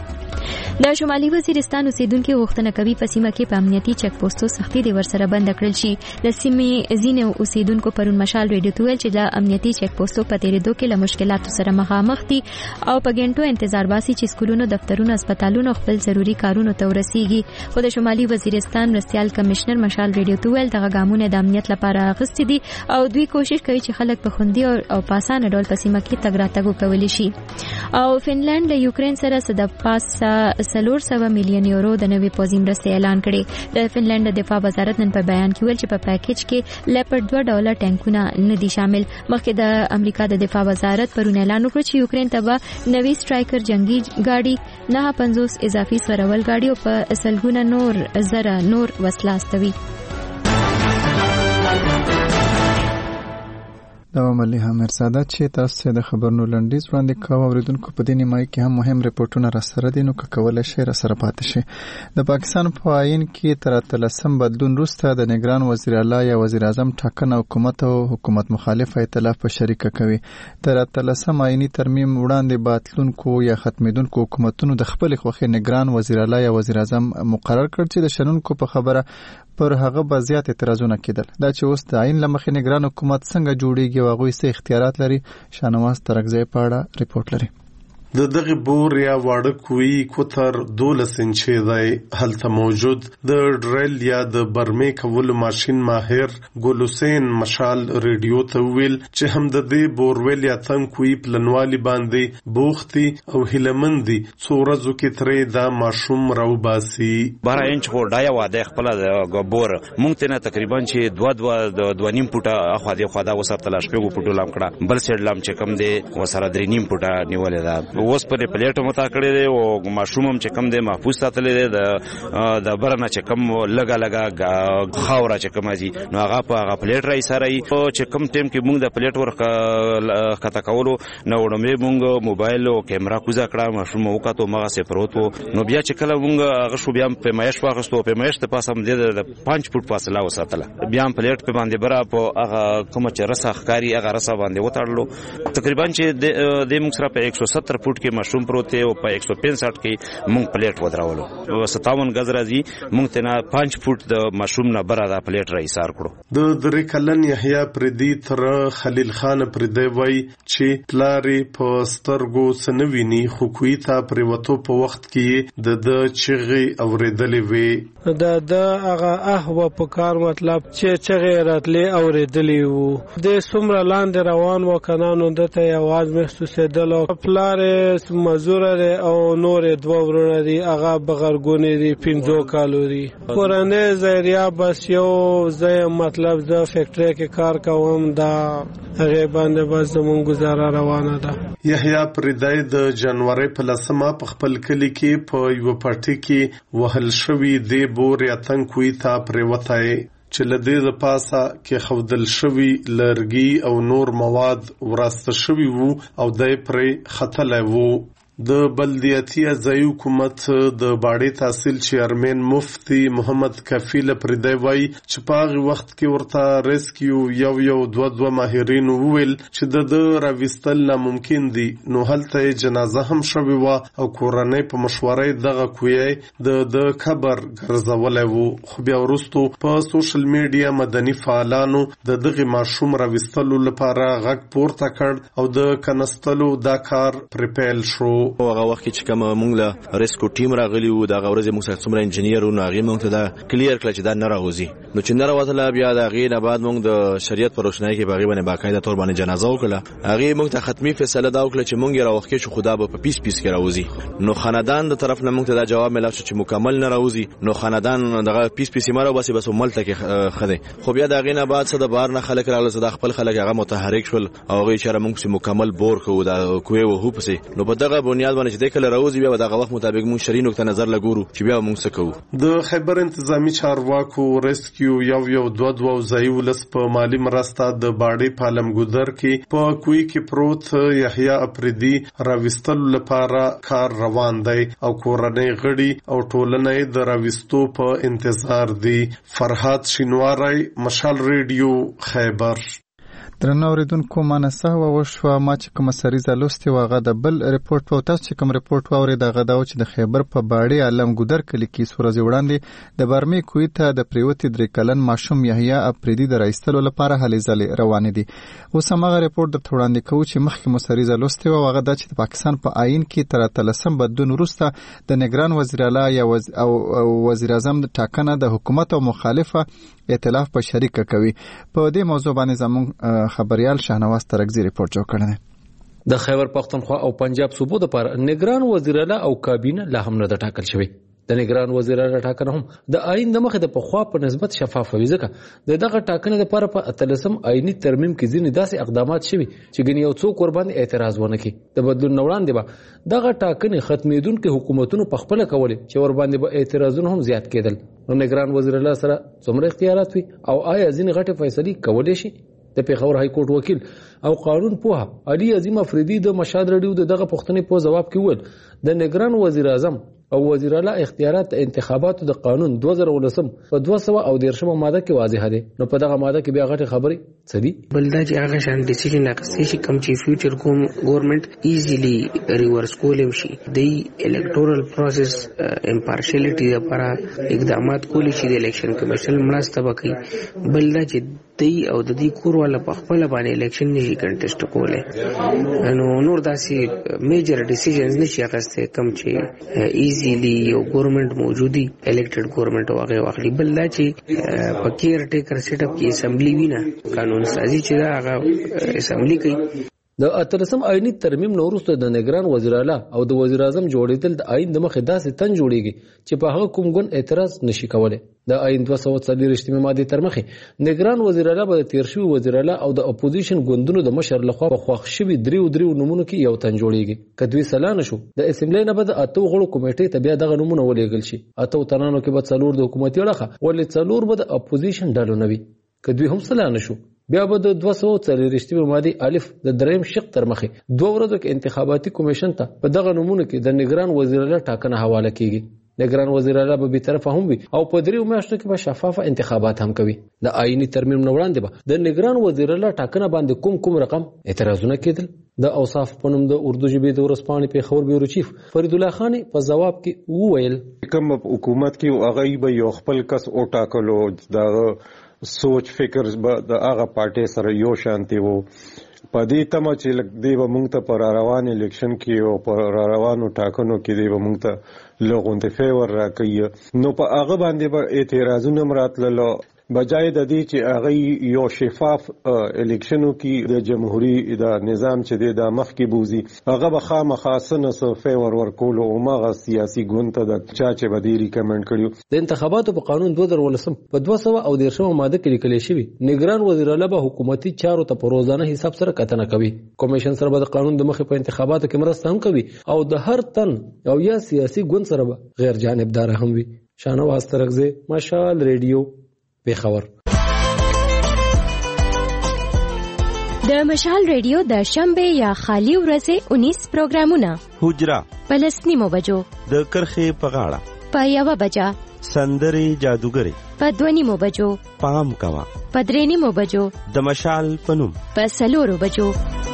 د شمالي وزیرستان اوسیدونکو غوښتنه کوي په سیمه کې په امنیتي چک پوسټو سختي د ورسره بند کړل شي. د سیمې ځینې اوسیدونکو پرون مشال ریډیو ته ویل چې د امنیتي چک پوسټو په تیریدو کې له مشکلاتو سره مخامخ دي او په ګڼټو انتظار باسي چې سکولونو، دفترونو، هسپتالونو خپل ضروري کارونو ته ورسیږي. خو د شمالي وزیرستان مرستيال کمشنر مشال ریډیو ته ویل دغه ګامونه د امنیت لپاره اخیستي دي او دوی کوشش کوي چې خلک په خوندي او په اسانه ډول په سیمه کې تګ راتګ وکولي شي. او فنلند له یوکرين سره د پاسه سلور سوه میلیون یورو د نوې پوځي مرستې اعلان کړي. د فنلند د دفاع وزارت نن په بیان کې ویل چې په پیکیج کې لیپرډ دوه ډوله ټانکونه نه دي شامل. مخکې د امریکا د دفاع وزارت پرون اعلان وکړ چې یوکرين ته به نوې سټرایکر جنگي ګاډي نه پنځوس اضافي سرول ګاډي او په سلګونه نور زره نور وسله استوي. دا ملیحه میرزاده چې تاسو د خبرونو لنډیز وړاندې کوو. اوریدونکو په دې نیمایي کې هم مهم ریپورتونه را سره دي نو که کولای شئ را سره پاتې شئ. د پاکستان په آئین کې تر اتلسم بدلون وروسته د نگران وزیر اعلی یا وزیر اعظم ټاکنه حکومت او حکومت مخالف ائتلاف په شریکه کوي. تر اتلسم آئینی ترمیم وړاندې باتلونکو یا ختمیدونکو حکومتونو د خپل خوښې نگران وزیر اعلی یا وزیر اعظم مقرر کړ چې د شنونکو په خبره پر هغه به زیات اعتراضونه کېدل. دا چې اوس د عین لمخې نگران حکومت څنګه جوړیږي او هغوی څه اختیارات لري. شاهنواز ترکزی په اړه ریپورت لري. د دغه بور یا واړه کوي کوتر دولس انچي دی هلته موجود. د ډریل یا د برمې کولو ماشين ماهر ګل حسین مشال ریډیو ته ویل چې هم د دې بورویل یا څنګه کوي پلنوالي باندې بوختي او هلمندي څو ورځو کې ترې دا ماشوم راو باسي. بارا انچ خو ډایا واده خپل د بور مونږ ته تقریبا چې دوه دوه د دوه نیم فوټه اخوا دی خو دا وسر تلاش په فوټو لام کړه بل سیډ لام چې کم دی وسره درې نیم فوټه نیولې ده. اوس په پلیټو متا کړی دی او ماشومم چې کم دی محفوظ ساتلې دی د د برنه چې کم لګا لګا خاورا چې کم دي نو هغه په هغه پلیټ راي سره چې کم ټیم کې موږ د پلیټ ورخه کته کولو نو وړمې موږ موبایل او کیمرا کوزا کړه ماشوم وکړو مغه سي پروتو نو بیا چې کله موږ هغه شو بیا په مېش واغستو په مېش ته پاسم دی د پنځه فوټ فاصله وساتله بیا پلیټ په باندې برا په هغه کوم چې رسخ کاری هغه رسا باندې وتاړلو تقریبا چې د موږ سره په یک سو ستر فوټ کې مشروم پروت دی او په یک سو پنځه کې مونږ پلیټ ودرولو ستاون غز راځي مونږ ته نه پنځه فوټ د مشروم نه بره دا پلیټ را ایثار کړو. د درې کلن یحیی پردي تر خلیل خان پردي وای چې پلارې په سترګو سنویني خو کوي ته پریوتو په وخت کې د د چغې اوریدلې وي دا د هغه احوا په کار مطلب چې چغې راتلې اوریدلې وو د سمره لاندې روان و کنانو دته आवाज محسوسېدل او پلارې مزور او نور دوه ورونه دي هغه بغرګونې دي پنځو کالو دي کورنۍ زریعه بس یو زه مطلب د فیکټری کې کار کوم دا هغه باندې بس زمون گزاره روانه ده. یحیی پردی د جنوري په لسمه په خپل کلی کې په یو پټي کې وهل شوی دی بور یا تنګ کوي تا پریوتای چې لدې د پاسه کې خودل شوی لرګي او نور مواد وراسته شوی وو او دای پرې خطلای وو. د بلدیاتي ځای حکومت د باډي تحصیل چیرمن مفتی محمد کفیل پردی وای چې په هغه وخت کې ورته ریسکیو یو یو دوه دوه ماهرین وویل چې د راوستل ناممکن دي نو هلته جنازه هم شوی و او کورنۍ په مشورې دغه کوی د د خبر ګرځولای وو. خو بیا وروسته په سوشل میډیا مدني فعالانو د دغه ماشوم راوستلو لپاره غږ پورته کړ او د کنستلو دا کار پرپیل شو. هغه وخت چې کوم مونږ له ریسکو ټیم راغلی وو دا غوړځه موږ سره څومره انجنیرونو هغه مونږ ته دا کلیر کړ چې دا نه راوځي نو چې نه راوځله بیا دا غي نه بعد مونږ د شریعت پر روشنايي کې باغی باندې باقاعده تور باندې جنازه وکړه هغه مونږ ته ختمي فیصله دا وکړه چې مونږ راوخ کې شو خدا به په پیس پیس کې راوځي نو خاندان د طرف نه مونږ ته دا جواب ملو چې مکمل نه راوځي نو خاندان دغه پیس پیس مارو بس بس ملته کې خده خو بیا دا غي نه بعد څه د بار نه خلک راغله صدا خپل خلک هغه متحرک شول او هغه چې مونږ مکمل بور کوو دا کوی وو هوپسه نو په دغه بنیاد باندې چې د کله راوځي بیا دغه وخت مطابق مونږ شری نقطه نظر لګورو چې بیا مونږ څه کوو. د خیبر انتظامی چارواکو ریسکیو یو یو دوه دوه ځای ولس په مالی مرسته د باډي پالمګودر کې په کوی کې پروت یحیی اپریدي راوستلو لپاره کار روان دی او کورنۍ غړي او ټولنې د راوستو په انتظار دي. فرحات شینواری مشال ریډیو خیبر. درنو اوریدونکو منسه و وشو ما چې کوم سریزه لوستي واغه د بل ریپورت په تاسو چې کوم ریپورت واوري دغه دا چې د خیبر په باډي علم ګودر کلی کې سورځ وړاندې د برمي کوی ته د پریوتی درې کلن ماشوم یحیی اپریدي د رایستلو لپاره هلې ځلې روان دي. اوس هغه ریپورت د وړاندې کوي چې مخکې مو سریزه لوستي واغه دا چې د پاکستان په آئین کې تر اتلسم بدلون وروسته د نگران وزیر اعلی یا وز... او وزیر اعظم د ټاکنه د حکومت او مخالفه ائتلاف په شریکه کوي. په دې موضوع باندې زموږ خبريال شاهنواز ترکزی ریپورت جوړ کړی دی. د خیبر پختونخوا او پنجاب صوبو د پر نگران وزیر اعلی او کابینه لا هم نه د ټاکل شوی. د نگران وزیر اعلی ټاکنه هم د آئین د مخه د پخوا په نسبت شفاف وي ځکه د دغه ټاکنه د پر په اتلسم آئینی ترمیم کې ځینې داسې اقدامات شوي چې ګنې یو څوک ور باندې اعتراض ونه کړي. د بدلون وړاندې به دغه ټاکنه ختمېدونکو حکومتونو په خپل کولې چې ور باندې به اعتراضونه هم زیات کېدل. نو نگران وزیر اعلی سره څومره اختیارات وي او آیا ځینې غټه فیصلې کولې شي؟ د پیښور های کورټ وکیل او قانون پوها علي عظیم افریدي د مشاد رډیو دغه پښتنې په جواب کې وویل د نگران وزیر اعظم او وزیر اعلی اختیارات انتخاباتو د قانون دوه زره ولسم په دوه سوه او دیرشمه ماده کې واضح دي. نو په دغه ماده کې بیا غټه خبري څه دي بلدا چې هغه شان ډیسیژن اخیستي شي کوم چې فیوچر کوم ګورنمنت ایزیلی ریورس کولم شي د الکټورل پروسس امپارشیلټي لپاره اقدامات کولی شي د الیکشن کمیشن مرسته وکړي. بلدا چې دی او د دې کور والا په خپل باندې الیکشن نشي کنټیسټ کوله نو نور داسې میجر ډیسیژنز نشي اخیسته کوم چې ایزیلی یو ګورنمنت موجودي الیکټډ ګورنمنت واغې واخلي. بل دا چې په کیر ټیکر سیټ اپ کې اسمبلی وینا قانون سازي چې دا هغه اسمبلی کوي. د اتلسم آئینی ترمیم نو وروسته د نگران وزیر اعلی او د وزیر اعظم جوړیدل د آئین د مخې داسې تن جوړیږي چې په هغه کوم ګون اعتراض نشي کولای. د آئین دوه سوه څلوېښتمې ماده تر مخې نگران وزیر اعلی به د تیر شوي وزیر اعلی او د اپوزیشن ګوندونو د مشر لخوا په خوښ شوي دریو دریو نومونو کې یو تن جوړیږي. که دوی سلا نه شو د اسمبلی نه به د اتو غړو کمیټې ته بیا دغه نومونه ولېږل شي. اتو تنانو کې به څلور د حکومتي اړخه ولې څلور به د اپوزیشن ډلو نه وي. که دوی هم سلا نه شو بیا به د دوه سوه څلوېښتمې مادې الف د دریم شق تر مخې دوه ورځو کې انتخاباتي کمیشن ته په دغه نومونو کې د نگران وزیر اعلی ټاکنه حواله کیږي. نگران وزیر اعلی به بی‌طرفه هم وي او په دریو میاشتو کې به شفاف انتخابات هم کوي. د آئینی ترمیم نه وړاندې به د نگران وزیر اعلی ټاکنه باندې کوم کوم رقم اعتراضونه کېدل. د اوصاف په نوم د اردو ژبې د ورځپاڼې پیښور بیورو چیف فرید الله خان په ځواب کې وویل کوم حکومت کې هغه به یو خپل کس او ټاکلو د سوچ فکر د هغه پارټي سره یو شانتي وو په دې تمه چې لږ دی به موږ ته پر روان الیکشن کې او پر روانو ټاکنو کې دی به موږ ته لغونته فیور راکړي نو په هغه باندې به اعتراضونه مراتللو بجای د دې چې هغه یو شفاف الیکشنو کې د جمهوریت د نظام چې د مخ کې بوزي هغه به خامخا سنس فیور ورکول او ماغه سیاسي ګوند ته د چا چې به دی ریکمند کړیو. د انتخاباتو په قانون دوه زره ولسم په دوه سوه او دیرشمه ماده کې لیکل شوی نگران وزیر اعلی به حکومتي چارو ته په روزانه حساب سره کتنه کوي. کمیشن سره به د قانون د مخې په انتخاباتو کې مرسته هم کوي او د هر تن او یا سیاسي ګوند سره به غیر جانبدار هم وي. شاهنواز ترغزه مشال ریډیو پیښور. د مشال ریډیو د شنبه یا خالی ورځې انیس پروګرامونه حجرا پلسنی مو بجو د کرخه په غاړه په یو بجا سندري جادوګری په دونی مو بجو پام کوا په درېنی مو بجو د مشال پنوم په سلورو بجو.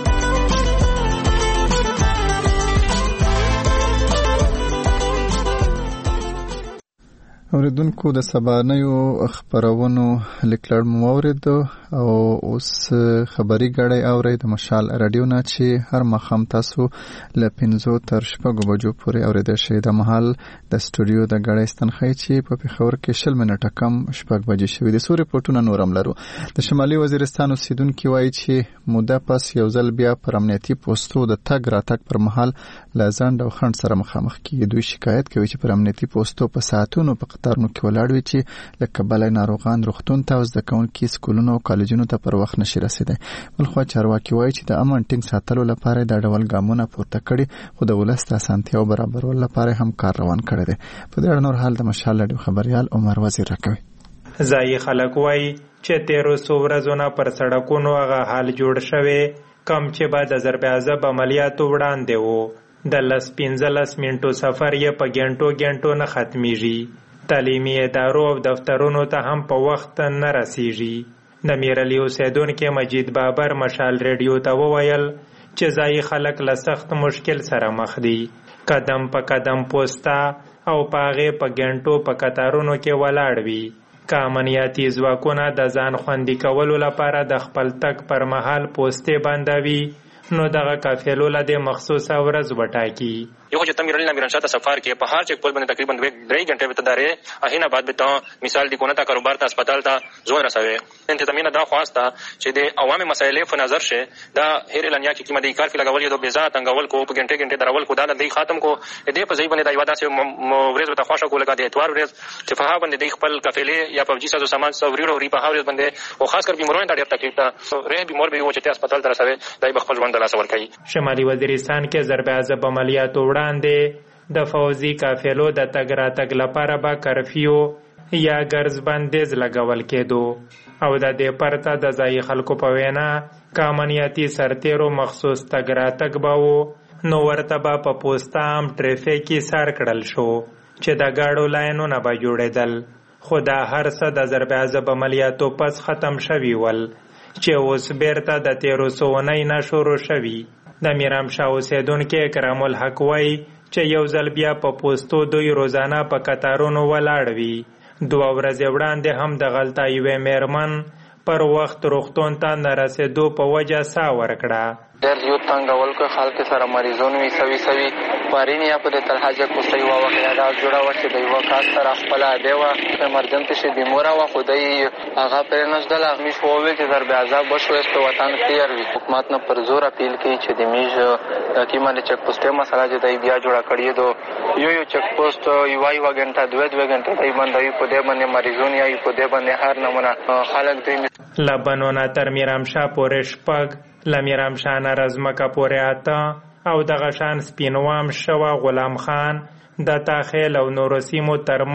اوریدونکو د سبانیو خبرونو لیکلړ مو اورید او اوس خبري غړی اورید د مشال رادیو نه چې هر مخام تاسو ل پنځو تر شپږو بجو پورې اوریدل شي. د محل د سټوډیو د غړی ستنخی چې په پیښور کې شل منټه کم شپږ بجې شوې. د سوري پورتونه نورم لرو. د شمالي وزیرستان اوسیدونکو وایي چې موده پس یو ځل بیا پر امنیتي پوسټو د تګ راتګ پر مهال لازند او خند سره مخامخ کیږي. دوی شکایت کوي چې پر امنیتي پوسټو په ساعتونو په قطارونو کې ولاړ وي چې لکه بلای ناروغان روغتون ته او زده کوونکي سکولونو او کالجونو ته پر وخت نشي رسیدای. بلخو چارواکي وایي چې د امن ټینګ ساتلو لپاره د ډول ګامونه پورته کړي خو د ولس د اسانتیاو برابرولو لپاره هم کار روان کړی دی. په دې اړه نور حال د مشال رادیو خبريال عمر وزیر راکوي. ځایي خلک وایي چې تیرو څو ورځو نه پر سړکونو هغه حال جوړ شوی کم چې بعد د ضربعذاب عملیاتو وړاندې وو. د لس پنځلس منټو سفر یې په ګنټو ګنټو نه ختمیږي. تعلیمي ادارو او دفترونو ته هم په وخت نه رسیږي. د میرلی اوسیدونکو مجید بابر مشال ریډیو ته وویل چې ځایي خلک له سخت مشکل سره مخ دي. قدم په قدم پوستا او پاغې په ګنټو په قطارونو کې ولاړ وي. که امنیتي ځواکونه د ځان خوندي کولو لپاره د خپل تګ پر مهال پوستې بندوي نو دغه قافلو له د مخصوصه ورځ وټاکي. یو چې تم میرل نمیران شاته سفر کې په هر چک پول باندې تقریبا درې غنټه به تدارې اهینه بعد به تا مثال دی کوونه تا کاروبار ته هسپتال ته زور رسوي. انت تمینه دا خواسته چې د عوامي مسایلې په نظر شه دا هر اعلانیا کې قیمتي کار کې لګول یو بيزا تنګول کو په غنټه غنټه درول کو دا د ختم کو دې په ځای باندې دا یو داسې ورځ ته خوښه کوله د اتوار ورځ چې په هغه باندې د خپل قافلې یا په جیسه د سامان سوريرو ری په هغه ورځ باندې او خاص کر بیمارونو ته ډېر تکلیف ده ری بیمار به و چې هسپتال ته رسوي دای به خپل ژوند له لاسه ورکړي. شمالي وزیرستان کې ضربعذاب عملیات وړاندې د فوزي قافلو د تګ راتګ لپاره به کرفیو یا ګرځ بندیز لګول کېدو او د دې پرته د ځایي خلکو په وینا که امنیتي سرتیرو مخصوص تګ راتګ به و نو ورته به په پوسته هم ټریفیک ایثار کړل شو چې د ګاډو لاینونه به جوړېدل. خو دا هر څه د ضربعذاب عملیاتو پس ختم شوي ول چې اوس بیرته د تیرو سوونۍ نه شروع شوي. د میرامشاه اوسیدونکي اکرام الحق وایي چې یو ځل بیا په پوستو دوی روزانه په قطارونو ولاړ وي. دوه ورځې وړاندې هم د غلطه یوې میرمن پر وخت روغتون ته نه رسېدو په وجه ساه ورکړه. ډېر زیات تنګول که خلک سره مریضون وي سوي سوي پارین یا په د تلحاجه کوسته یوه واقعه دا جوړه وه چې د یوه کس سره خپله ادې وه ایمرجنسي شي بیموره وه خو دی هغه پرېنښدله میش وویل چې ضربعذاب وشویست په وطن تیر وي. حکومت نه پر زور اپیل کوي چې د میش د قیمه د چک پوسټۍ مسله چې دی بیا جوړه کړې دو یو یو چک پوسټ یوه یوه ګنټه دوه دوه ګنټه دی بندوي په دې باندې مریضون یا په دې باندې هر نمونه خلک دوی له بنونه تر میرامشاه پورې شپږ له میرامشاه نه رزمکه پورې اته او دغه شان سپینوام شوه غلام خان د تاخیل او نورو سیمو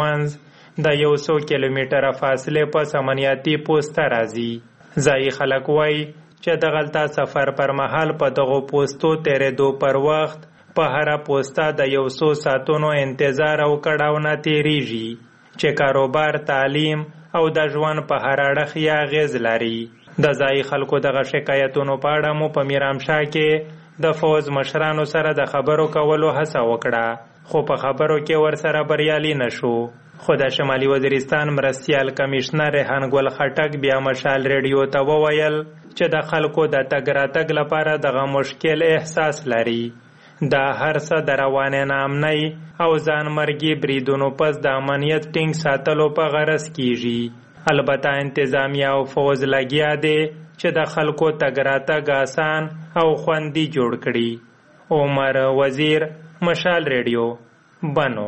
ترمنځ د یو څو کیلومتره فاصلې پس امنیتي پوسته راځي. ځایي خلک وایي چې د غلطه سفر پر مهال په دغو پوستو تیرېدو پر وخت په هر پوسټه د یو څو ساعتونو انتظار او کړاو نه تیریږي چې کاروبار، تعلیم او د ژوند په هر اړخ یې اغیز لري. د ځایي خلکو دغه شکایتونو په اړه مو په میرامشاه کې د فوز مشرانو سره د خبرو کولو هڅه وکړه، خو په خبرو کې ورسره بریالي نشو. خو د شمالي وزیرستان مرستیال کمیشنر ریحان ګل خټک بیا مشال ریډیو ته وویل چې د خلکو د تګ راتګ لپاره دغه مشکل احساس لري. دا هر څه د روانې نامنۍ او ځان مرګي بریدونو پس د امنیت ټینګ ساتلو په غرض کیږي. البته انتظامیه او فوز لګیا دی چې د خلکو تګ راتګ آسان او خوندي جوړ کړي. عمر وزیر، مشال ریډیو، بنو.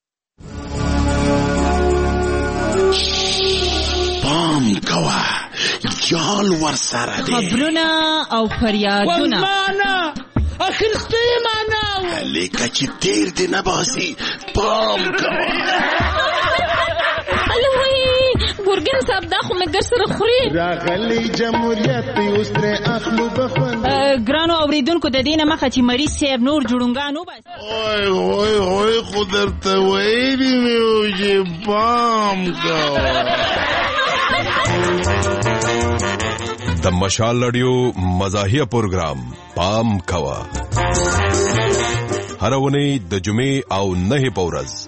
پام کوه جال ور سره دی، خبرونه او فریادونه اخرسته معنا لیکه چې تیر دی نباسي. پام کوه الوی ګورګین صاحب دا خو مګر سره خوري راغلی جمهوریت اوس تر اخلو بخوند. ګرانو اوریدونکو د دینه مخه چې مریض صاحب نور جوړونګانو بس اوه اوه اوه خو درته ویلي مې چې پام کوه. د مشال رادیو مزاحیه پروګرام پام کوه هر ونی د جمعې او نه په ورځ.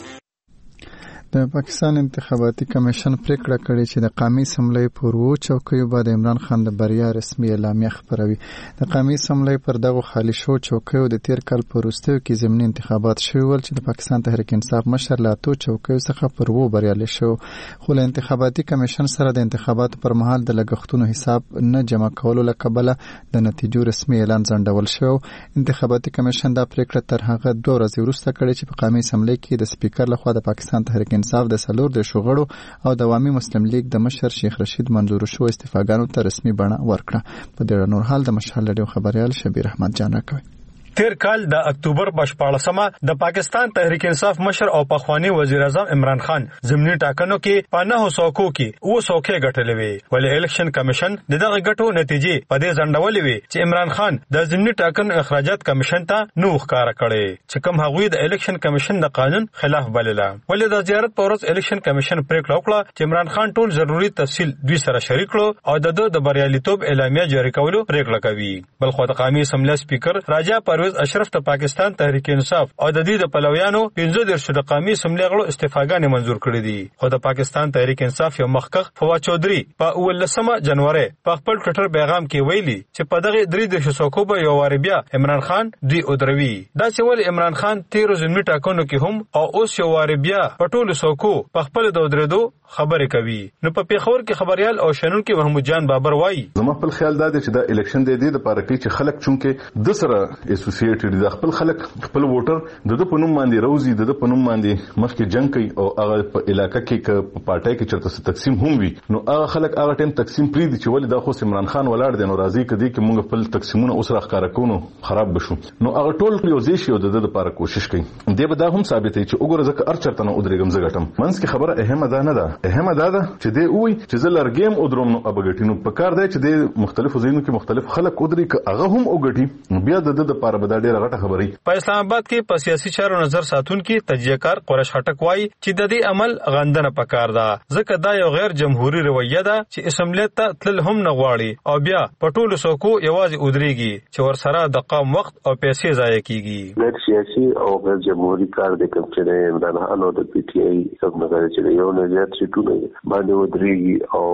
د پاکستان انتخاباتي کمیشن پریکړه کړې چې د قومي اسمبلی پر وو چوکیو باندې عمران خان د بریا رسمي اعلامیه خپروي. د قومي اسمبلی پر دغه خالی شو چوکیو د تیر کال په وروستیو کې ضمني انتخابات شوي ول چې د پاکستان تحریک انصاف مشر له اتو چوکیو څخه پر وو بریالي شو. خو له انتخاباتي کمیشن سره د انتخاباتو پر مهال د لګښتونو حساب نه جمع کولو له کبله د نتیجو رسمي اعلان ځنډول شو. انتخاباتي کمیشن دا پریکړه تر هغه دوه ورځې وروسته کړې چې په قومي اسمبلی کې د سپیکر لخوا د پاکستان تحریک انصاف د سلور د شغړو او د عوامي مسلم لیگ د مشر شیخ رشید منظور شو استعفاګانو ته رسمي بڼه ورکړه. په دې نور حال د مشال رادیو خبريال شبیر احمد جان راکوي. تیر کال د اکتوبر په شپاړسمه د پاکستان تحریک انصاف مشر او پخوانی وزیر اعظم عمران خان ضمني ټاکنو کې په نه سوکو کې و سوکې ګټلې وي، ولې الیکشن کمیشن دغه ګټو نتیجې په دې ځنډولې وي چې عمران خان د ضمني ټاکنو اخراجات کمیشن ته نو ښکارا کړي چې کوم هغوی د الیکشن کمیشن د قانون خلاف بلله. ولې د زیارت په ورځ الیکشن کمیشن پریکړه وکړه چې عمران خان ټول ضروري تفصیل دوی سره شریک کړو او د د بریالیتوب اعلامیه جاری کولو پریکړه کوي. بل خو د قومي اسمبلی سپیکر راجا پرویز اشرف ته پاکستان تحریک انصاف او د دې د پلویانو پنځه دېرش د قومي اسمبلی غړو استعفاګانې منزور کړې دي. خو د پاکستان تحریک انصاف یو مخکخ فواد چودھری په اولسمه جنوري په خپل ټویټر پیغام کې ویلي چې په دغه درې دېرش سوکو به یو وار بیا عمران خان دوی ودروي. دا چې ول عمران خان تیر ضمني ټاکنو کې هم او اوس یو وار بیا په ټولو سوکو په خپل د ودرېدو خبرې کوي. نو په پیښور کې خبريال او شنن کې محمود جان بابر وایي زما خپل خیال دا دی چې دا الیکشن د دې لپاره کې چې خلک چونکه د سره اسوسییټډ دي، خپل خلک خپل ووټر د د پنوم باندې روزي د د پنوم باندې مخکې جنگ کوي او هغه په علاقې کې په پارټای کې چرته تقسیم هم وي، نو هغه خلک هغه ټیم تقسیم پری دي چې ولې دا خو عمران خان ولاړ دی نو راضي کدي کې موږ خپل تقسیمونه اوس راخاره کوو خراب بشو، نو هغه ټول یو ځای شي او د د لپاره کوشش کوي. دې به دا هم ثابت چې وګوره ځکه ار چرته نه ودرېږم زګټم منځ کې خبره اهمه ده نه ده اهمه ده ده چې دی وای چې زه لرګیم او دروم نو ابګټینو په کار دی چې د مختلفو ځایونو کې مختلف خلک ودري ک هغه هم وګټي بیا د د لپاره به دا ډیره غټه خبري. په اسلام آباد کې په سیاسي چارو نظر ساتونکو تجزیهکار قریش خټک وایي چې د دې عمل غندنه پکار ده ځکه دا یو غیر جمهوریت رویه ده چې اسمبلی ته تل هم نه غواړي او بیا په ټولو سوکو یوازې ودرېږي چې ورسره د قوم وخت او پیسې ضایع کیږي. غیر سیاسي او غیر جمهوریت کار د کوم چې عمران خان او د پی ټی آی سب نه غواړي چې یو نه زیات سیټونه باندې ودرېږي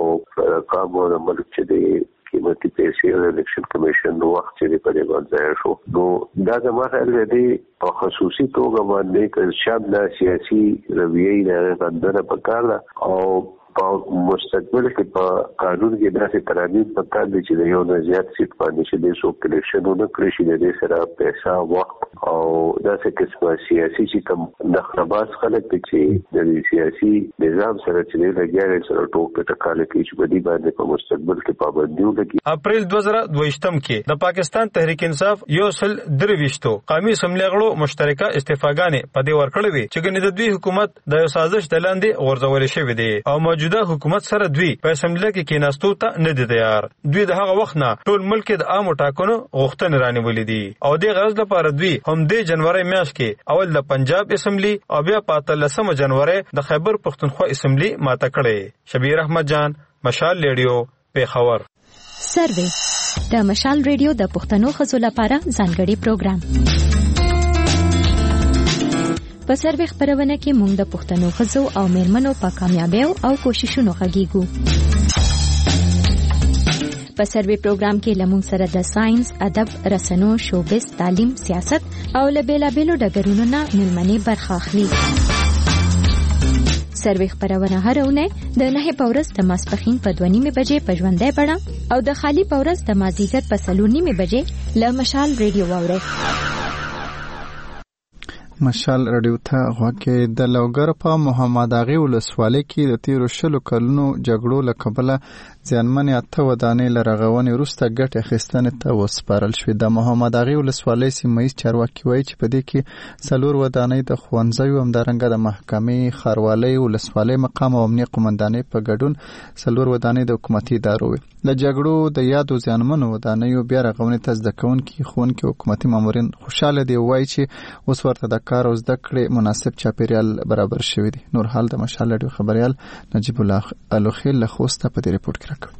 او قوم او ملک چې د قیمتي پیسې او الیکشن کمیشن نو وخت چې په دې باندې شو نو دا زموږ خیال دی په خصوصي توګه باندې چې شاب د سیاسي رویې نه غندنه پکار ده او په مستقبل کې په قانون کې داسې ترانیم پکار دي چې د یو نه زیات سیټ باندې چې د سو کلیکشنونه کړی شي د دې سره پیسې وخت او داسې قسمه سیاسي چې کوم د خراباس خلک چې د سیاسي نظام سره چې لګیاري سره ټوکې ټکالې کوي چې بدی باندې په مستقبل کې پابندي ولګي. اپریل دوه زره دوهشتم کې د پاکستان تحریک انصاف یو سل درويشتو قومي اسمبلی غړو مشترکه استعفاګانې په دې ورکړې وي چې ګنې د دوی حکومت د یو سازش دلاندې غورځول شوی دی او موجود موجوده حکومت سره دوی په اسمبلی کې کېناستو ته نه دي تیار. دوی د هغه وخت نه ټول ملک د عامو ټاکنو غوښتنې رانیولې دي او د غرض لپاره دوی هم د جنوري میاشت کې اول د پنجاب اسمبلی او بیا په اتلسمه جنوري د خیبر پښتونخوا اسمبلی ماته کړې. شبیر احمد جان، مشال ریډیو، پیښور. سروې د مشال ریډیو د پښتنو ښځو لپاره ځانګړي پروګرام. په سروې خپرونه کې موږ د پښتنو ښځو او میرمنو په کامیابیو او کوششونو غږیږو. په سروې پروګرام کې لمونږ سره د ساينس، ادب، رسنو، شوبز، تعلیم، سیاست او له بیلابیلو ډګرونو نه مېلمنې برخه اخلي. سروې خپرونه هر اونۍ د نهه په ورځ د ماسپښین په دوه نیمې بجې په ژوندۍ بڼه او د خالی په ورځ د مازدیګر په څلور نیمې بجې له مشال ریډیو واورئ. مشال ریډیو ته غوږ کې. د لوګر په محمد اغا ولسوالۍ کې د تیرو شلو کلونو جګړو له کبله ځانمنې اته ودانۍ له رغونې وروسته ګټې اخیستنې ته وسپارل شوې. د محمد اغا ولسوالۍ سیمه ییز چارواکي وایي چې په دې کې څلور ودانۍ د ښوونځیو، همدارنګه د محکمې، ښاروالۍ، ولسوالۍ مقام او امنیه قومندانۍ په ګډون څلور ودانۍ د حکومتي ادارو وي. له جګړو د یادو زیانمنو ودانیو بیا رغونې ته زده کوونکي، ښوونکي او حکومتي مامورین خوشحاله دي. وایي چې اوس ورته د کار او زده کړې مناسب چاپیریال برابر شوی دی. نور حال د مشال ریډیو خبریال نجیب الله الوخیل له خوسته په دې ریپورت کې راکړ.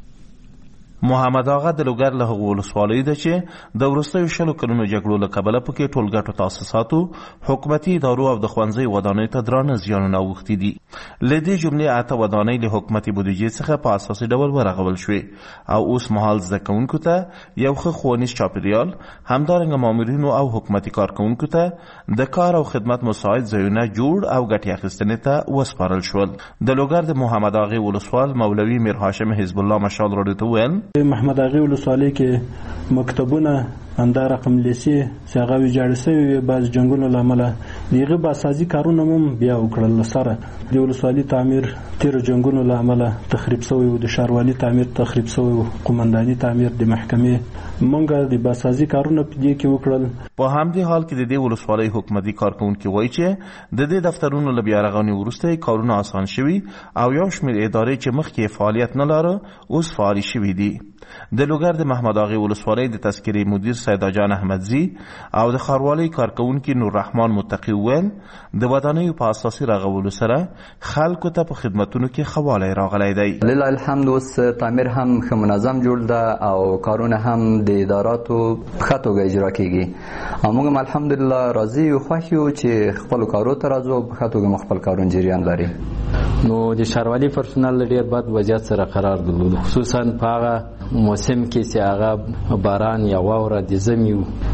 محمد اغا د لوګر له هغو ولسوالیو ده چې د وروستیو شلو کلونو جګړو له کبله پکې ټولګټو تاسیساتو، حکومتي ادارو او د ښوونځیو ودانیو ته درانه زیانونه اوښتي دي. له دې جملې اته ودانۍ له حکومتي بودیجې څخه په اساسي ډول ورغول شوې او اوس مهال زده کوونکو ته یو ښه ښوونیز چاپیریال، همدارنګه مامورینو او حکومتي کارکوونکو ته د کار او خدمت مساعد ځایونه جوړ او ګټې اخیستنې ته وسپارل شول. د لوګر د محمد اغا ولسوال مولوي میر هاشم حزب الله مشال راډیو ته ویل محمد اغا ولسوالۍ کې مکتبونه همدا رقم لیسې چې هغه ویجاړې سوي وي، بعض جنګونو له امله د هغې باسازي کارونه هم بیا وکړل. سره د ولسوالي تعمیر تېرو جنګونو له امله تخریب سوی و، د ښاروالي تعمیر تخریب سوی و، قومنداني تعمیر، د محکمې موږ د باسازي کارونه په دې کې وکړل. په همدې حال کې د دې ولسوالۍ حکومتي کارکوونکي وایي چې د دې دفترونو له بیا رغونې وروسته کارونه اسان شوي او یو شمېر ادارې چې مخکې فعالیت نه لاره اوس فعالي شوي دي. د لوګر د محمد اغا ولسوالۍ د تذکرې مدیر سیدا جان احمدزي او د ښاروالۍ کارکوونکي نور رحمان متقي وویل د ودانیو په اساسي رغولو سره خلکو ته په خدمتونو کې ښه والی راغلی دی. لله الحمد اوس تعمیر هم ښه منظم جوړ ده او کارونه هم د اداراتو په ښه توګه اجرا کیږي او موږ هم الحمدلله راضي یو خوښ یو چې خپلو کارو ته راځو په ښه توګه مو خپل کارونه جریان لري. نو د ښاروالي پرسونل ډېر بد وضعیت سره قرار درلود، خصوصا په هغه موسم کې چې هغه باران یا واوره د ژمي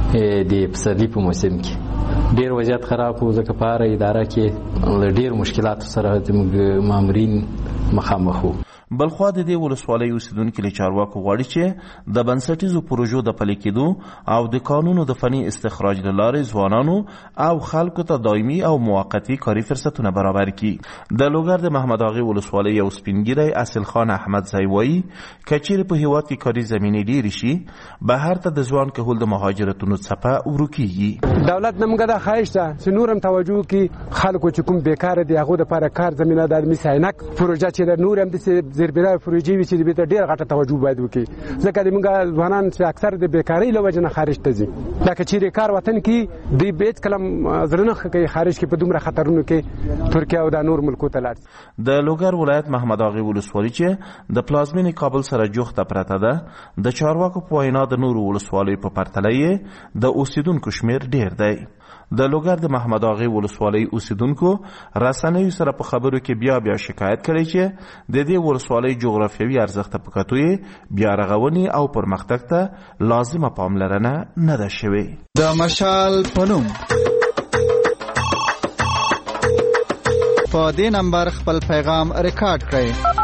د پسرلي په موسم کې ډېر وضعیت خراب و، ځکه په هره اداره کې له ډېر مشکلاتو سره زموږ مامورین مخامخ وو. بلخوا د دې ولسوالۍ اوسیدونکي له چارواکو غواړي چې د بنسټیزو پروژو د پلي کېدو او د قانونو د فني استخراج له لارې ځوانانو او خلکو ته دایمي او موقتي کاري فرصتونه برابر کړي. د لوګر د محمد اغا ولسوالۍ یو سپینګیری اصل خان احمدزی وایي که چیرې په هېواد کې کاري زمینې ډېرې شي بهر ته د ځوان کهول د مهاجرتونو څپه ورو کېږي. دولت نه موږ دا خواهش ده چې نور هم توجه وکړي، خلکو چې کوم بیکاره دي هغو دپاره کار زمینه د ادمي سینک پروژه چې ده نور هم داسې زیربنای پروژې وي چې دې ته ډېره غټه توجه باید وکړي، ځکه د موږ ځوانان چې اکثر د بیکارۍ له وجې نه خارج ته ځي. دا که چیرې کار وطن کې دوی به هېڅکله زړه نه ښه کوي خارج کې په دومره خطرونو کې ترکیه او دا نور ملکو ته لاړ شي. د لوګر ولایت محمد اغا ولسوالي چې د پلازمینې کابل سره جوخته پرته ده، د چارواکو په وینا د نورو ولسوالیو په پرتله یې د اوسیدونکو شمېر ډېر دی. د لوګر د محمد اغا ولسوالۍ اوسیدونکو رسنیو سره په خبرو کې بیا بیا شکایت کړی چې د دې ولسوالۍ جغرافیوي ارزښت په کتو یې بیا رغونې او پرمختګ ته لازمه پاملرنه نه ده شوې. د مشال پنوم په دې نمبر خپل پیغام ریکارډ کړئ.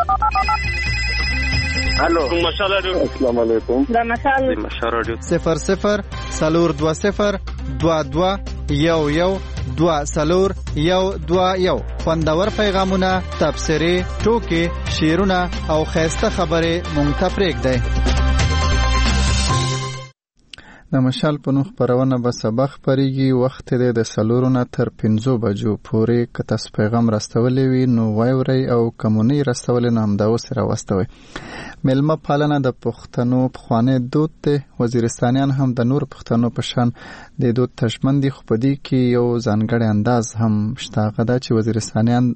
الو مشال رادیو. السلام علیکم. د مشال مشال رادیو صفر صفر سلور دو صفر دو دو یو یو دو سلور یو دو یو. خوندور پیغامونه، تبصرې، ټوکې، شعرونه او خیسته خبرې مونږ ته پرېږدئ. د مشال په نوم خپرونه به سبا خپریږي. وخت دی د څلورو نه تر پنځو بجو پورې که تاسو پیغام راستولی وي نو وایورئ او که مو نه راستولی نو همدا اوس یې راواستوئ. میلمه پالنه د پښتنو پخوانی دود دی. وزیرستانیان هم د نور پښتنو په شان د دود ته ژمن دي، خو په دې کې یو ځانګړی انداز هم شته. هغه دا چې وزیرستانیان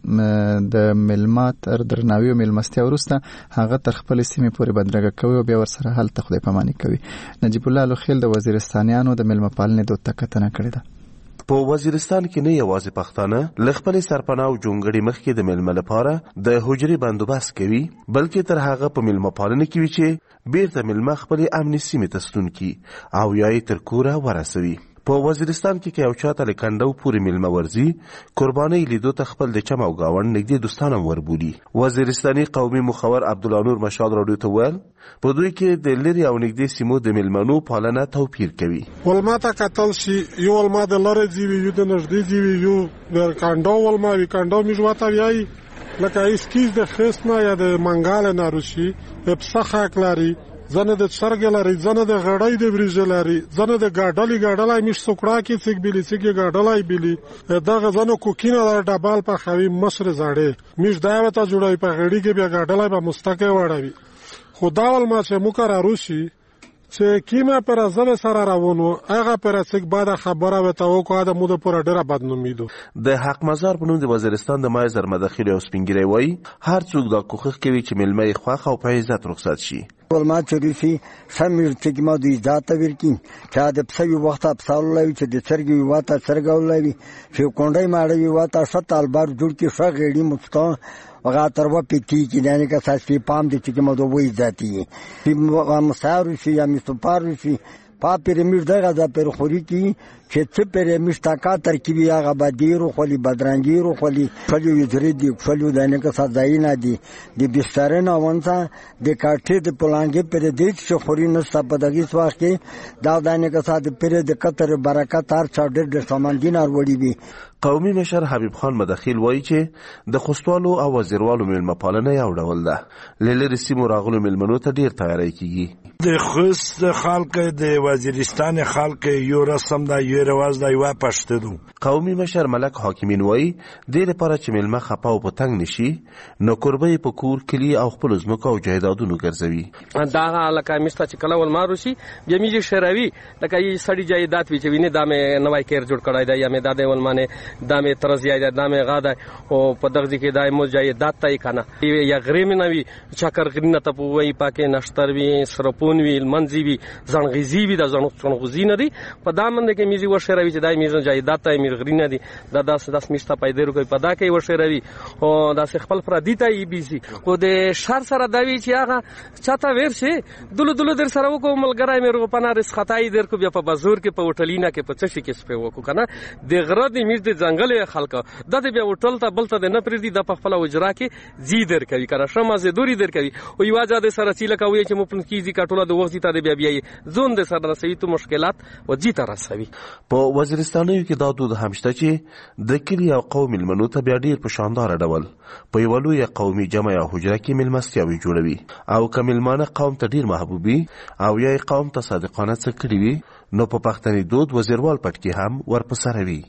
د میلمه تر درناوي او میلمستیا وروسته هغه تر خپلې سیمې پورې بدرګه کوي او بیا ورسره هلته خدای پاماني کوي. نجیب الله لوخیل د وزیرستانیانو د میلمه پالنې دود ته کتنه کړې ده. په وزیرستان کې نه یوازې پښتانه له خپلې سرپناه او جونګړې مخکې د میلمه لپاره د حجرې بندوبست کوي، بلکې تر هغه په میلمه پالنه کې وي چې بیرته میلمه خپلې امني سیمې ته ستون کړي او یا یې تر کوره ورسوي. په وزیرستان کې که یو چاته له کنډو پورې میلمه ورځي، قربانۍ لیدو ته خپل د چم او ګاونډ نږدې دوستان هم وربولي. وزیرستاني قومي مخور عبدالله نور مشال راډیو ته ویل په دوی کې د لرې او نږدې سیمو د میلمنو پالنه توپیر کوي. ولما ته کتل شي، یو ولما د لرې ځي وي، یو د نږدې ځي وي، یو د کنډو ولما وي. کنډو مې ژواته ویایي لکه ایسکیز د خیس نه یا د منګال نه روشي پسه خاک لري، زنه د چرګ لري، زنه د غړۍ د بریج لري، زنه د ګاډلې ګاډلای مش سوکړه کې څګ بلی څګ ګاډلای بلی دغه زنه کوکینه د ډبال په خوي مصر زاړې مش داوته جوړای په غړي کې بیا ګاډلای په مستقه وړوي. خداول ما چې مکر روشي چې کیمه پر ازل سره راوونو هغه پر څګ بعد خبره وته او کو د مود پر ډیره بدنومیدو. د حق مزار په نوم د وزیرستان د مایزر مداخله او سپینګری وای هر څوک دا کوخه کوي چې ملمه خوخه او په عزت رخصت شي. ولما چریسی سمیر چې ما د عزت ورکی چې د پسوي وخت افصال لوي چې د چرګي واته چرګول لوي چې کونډای ماړي واته شتال بار جوړ کې شغېړي مستو وغا تر و پیتی کی دانی کا ساستی پام دی چې ما دوی ذاتی پی مسارو شي یا مستپارو شي پا پیرمیډ دغه د پر خوري کی چې څه پیرمیډ تاکا ترکیبي هغه بدیرو خلی بدرنګیرو خلی خلی وجری دی خلی دانی کا سازای نه دی د بسترنه وانسا د کاټې د پلانګې پر دې چې خوري نه سپدګي سواخ کې دا دانی کا ساده پر د کتر برکت هر چا ډېر سامان دینار وړي وي. قومي مشر حبیب خان مداخیل وایي چې د خوستوالو او وزیروالو میلمه پالنه یو ډول ده. له لرې سیمو راغلو میلمنو ته ډېر تیاری کیږي. د خوست خلک د وزیرستان خلک یو رسم ده، یو رواج ده، یو پښتو دو. قومي مشر ملک حاکمین وایي دې لپاره چې میلمه خپه او په تنګ نشي نو قربې په کور کلی او خپل ځمکو او جایدادونو ګرځوي. دا لکه مستا چې کله ول مارو شي بیا میږي شراوي لکه یي سړی جایداد وی چې ویني دا مې نوای کیر جوړ کړای دی یا مې دا دی ول مانه دا مې ترزیای دا دا مې غاده او په دغه کې دا مو جایداد تای کنه یا غری مې نوي چکر غرینه ته وای پاکه نشتر وی سرپون وی منځي وی ځنغيزي وی دا ځنغوزي نه دی په دا منده کې میږي و شراوي چې دا مې جایداد تای مې غرینه دی دا داس داس میشته پیدا کوي په دا کې و شراوي او دا خپل پردي ته ای بي سي کو د شهر سره دا وی چې هغه چاته ورشي دلو دلو در سره وکړو ملګری مې رو پناه رس خدای در کو بیا په بازار کې په هوټلینا کې په څه کې سپه وکړو کنه د غره د میز د ځنګل خلک د بیا هوټل ته بلته د نه پردي د په خپل وجرا کې زی در کوي کنه شمه زه دوری در کوي او یو ځاده سره سیله کوي چې مو پن کیږي کټوله د وخت ته بیا بیا زون د سره رسوي ته مشکلات و جی ته رسوي. په وزیرستانو کې دا دود همشته چې د کلی او قوم ملمنو ته بیا ډیر په شاندار ډول په یو لوی قومي جمع یا حجره کې ملمستیاوي جوړوي او کملمانه قوم ته ډیر محبوبي او یا قوم ته صادقانه څه کړی وي نو په پښتني دود وزیروال پټ کې هم ورپسره وي.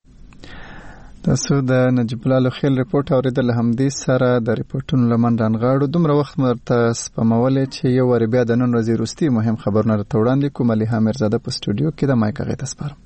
تاسو د نجیب الله لوخیل ریپورت اوریدل همدې سره د ریپورتونو لمن رانغاړو دومره وخت مرته سپمولې چې یو ور بیا د نن ورځې وروستي مهم خبرونه راته وړاندې کوم. علی حامرزاده په سټوډیو کې د مایک هغې ته سپارم.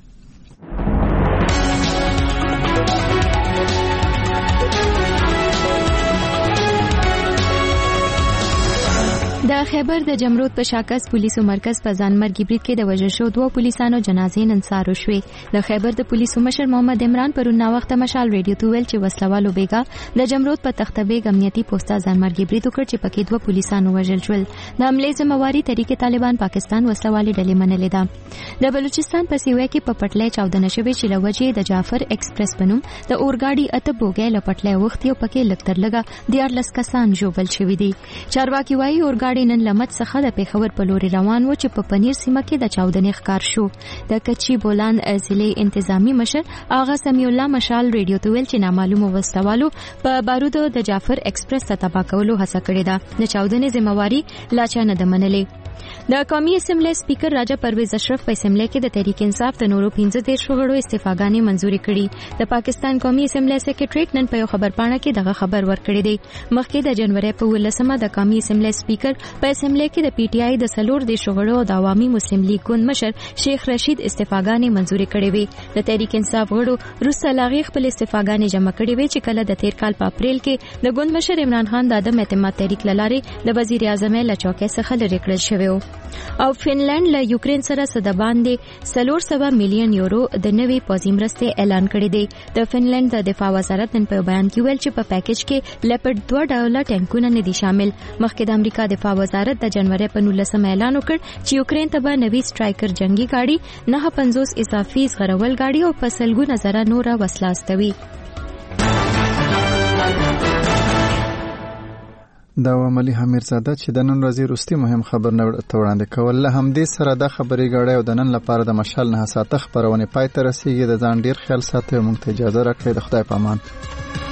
د خیبر د جمرود په شاکس پولیسو مرکز په ځانمرګي برید کې د وژل شو دوه پولیسانو جنازې نن سهار وشوې. د خیبر د پولیسو مشر محمد عمران پرون ناوخته مشال ریډیو ته ویل چې وسلوالو بیګا د جمرود په تخته بیګ امنیتي پوسټه ځانمرګي برید وکړ چې پکې دوه پولیسانو وژل شول. د حملې ذمہواری تحریک طالبان پاکستان وسلوالي ډلې منلې ده. د بلوچستان په سیوه کې په پټلۍ چاودنه شوې چې لوجې د جعفر ایکسپریس بنوم د اورګاډي اته بوګي لپټلۍ وخت یو پکې لکتر لګا دیارلس کسان جوړل شوې دي. چارواکي وايي اورګاډي نن لمت څخه د پیښور په لوري روان و چې په پنیر سیمه کې د چاودنې ښکار شو. د کچی بولان ضلع انتظامی مشر آغا سمیع الله مشال ریډیو ته ویل چې نامعلومو وسلوالو په بارودو د جعفر ایکسپریس ته تباه کولو هڅه کړې ده. د چاودنې ذمہواری لا چا نه ده منلې. د قومي اسمبلی سپیکر راجا پرویز اشرف په اسمبلی کې د تحریک انصاف د نورو پنځه دیرش غړو استعفاګانې منزوري کړي. د پاکستان قومي اسمبلی سکریټریټ نن په یو خبرپاڼه کې دغه خبر ورکړی دی. مخکې د جنوري په ولسمه د قومي اسمبلی سپیکر په اسمبلی کې د پی ټی آی د څلور دیرش غړو د عوامي مسلم لیگ ګوند مشر شیخ رشید استعفاګانې منزوري کړې وې. د تحریک انصاف غړو روسه لاغي خپل استعفاګانې جمع کړې وې چې کله د تیر کال په اپریل کې د ګوند مشر عمران خان د عدم اعتماد تحریک لاره د وزیر اعظم له چوکۍ څخه لرې کړل شوی و. او فنلند له یوکرين سره سده باندې څلور سوه میلیون یورو د نوي پوځي مرستې اعلان کړی دی. د فنلند د دفاع وزارت نن په بیان کې ویل چې په پیکیج کې لیپرډ دوه ډوله ټانکونه نه دي شامل. مخکې د امریکا دفاع وزارت د جنوري په نولسمه اعلان وکړ چې یوکرين ته به نوي سټرایکر جنگي ګاډي نه پنځوس اضافي زغرول ګاډي او په سلګونه زره نوره وسله استوي. دا عملی حمیرزاده چې د نن ورځې وروستي مهم خبر نه وړاندې کول. له همدې سره د خبري غاړې او د نن لپاره د مشال نه ساته خبرونه پای ته رسیږي. د ځان ډیر خیال ساتئ او موږ ته اجازه راکړئ. د خدای په امان.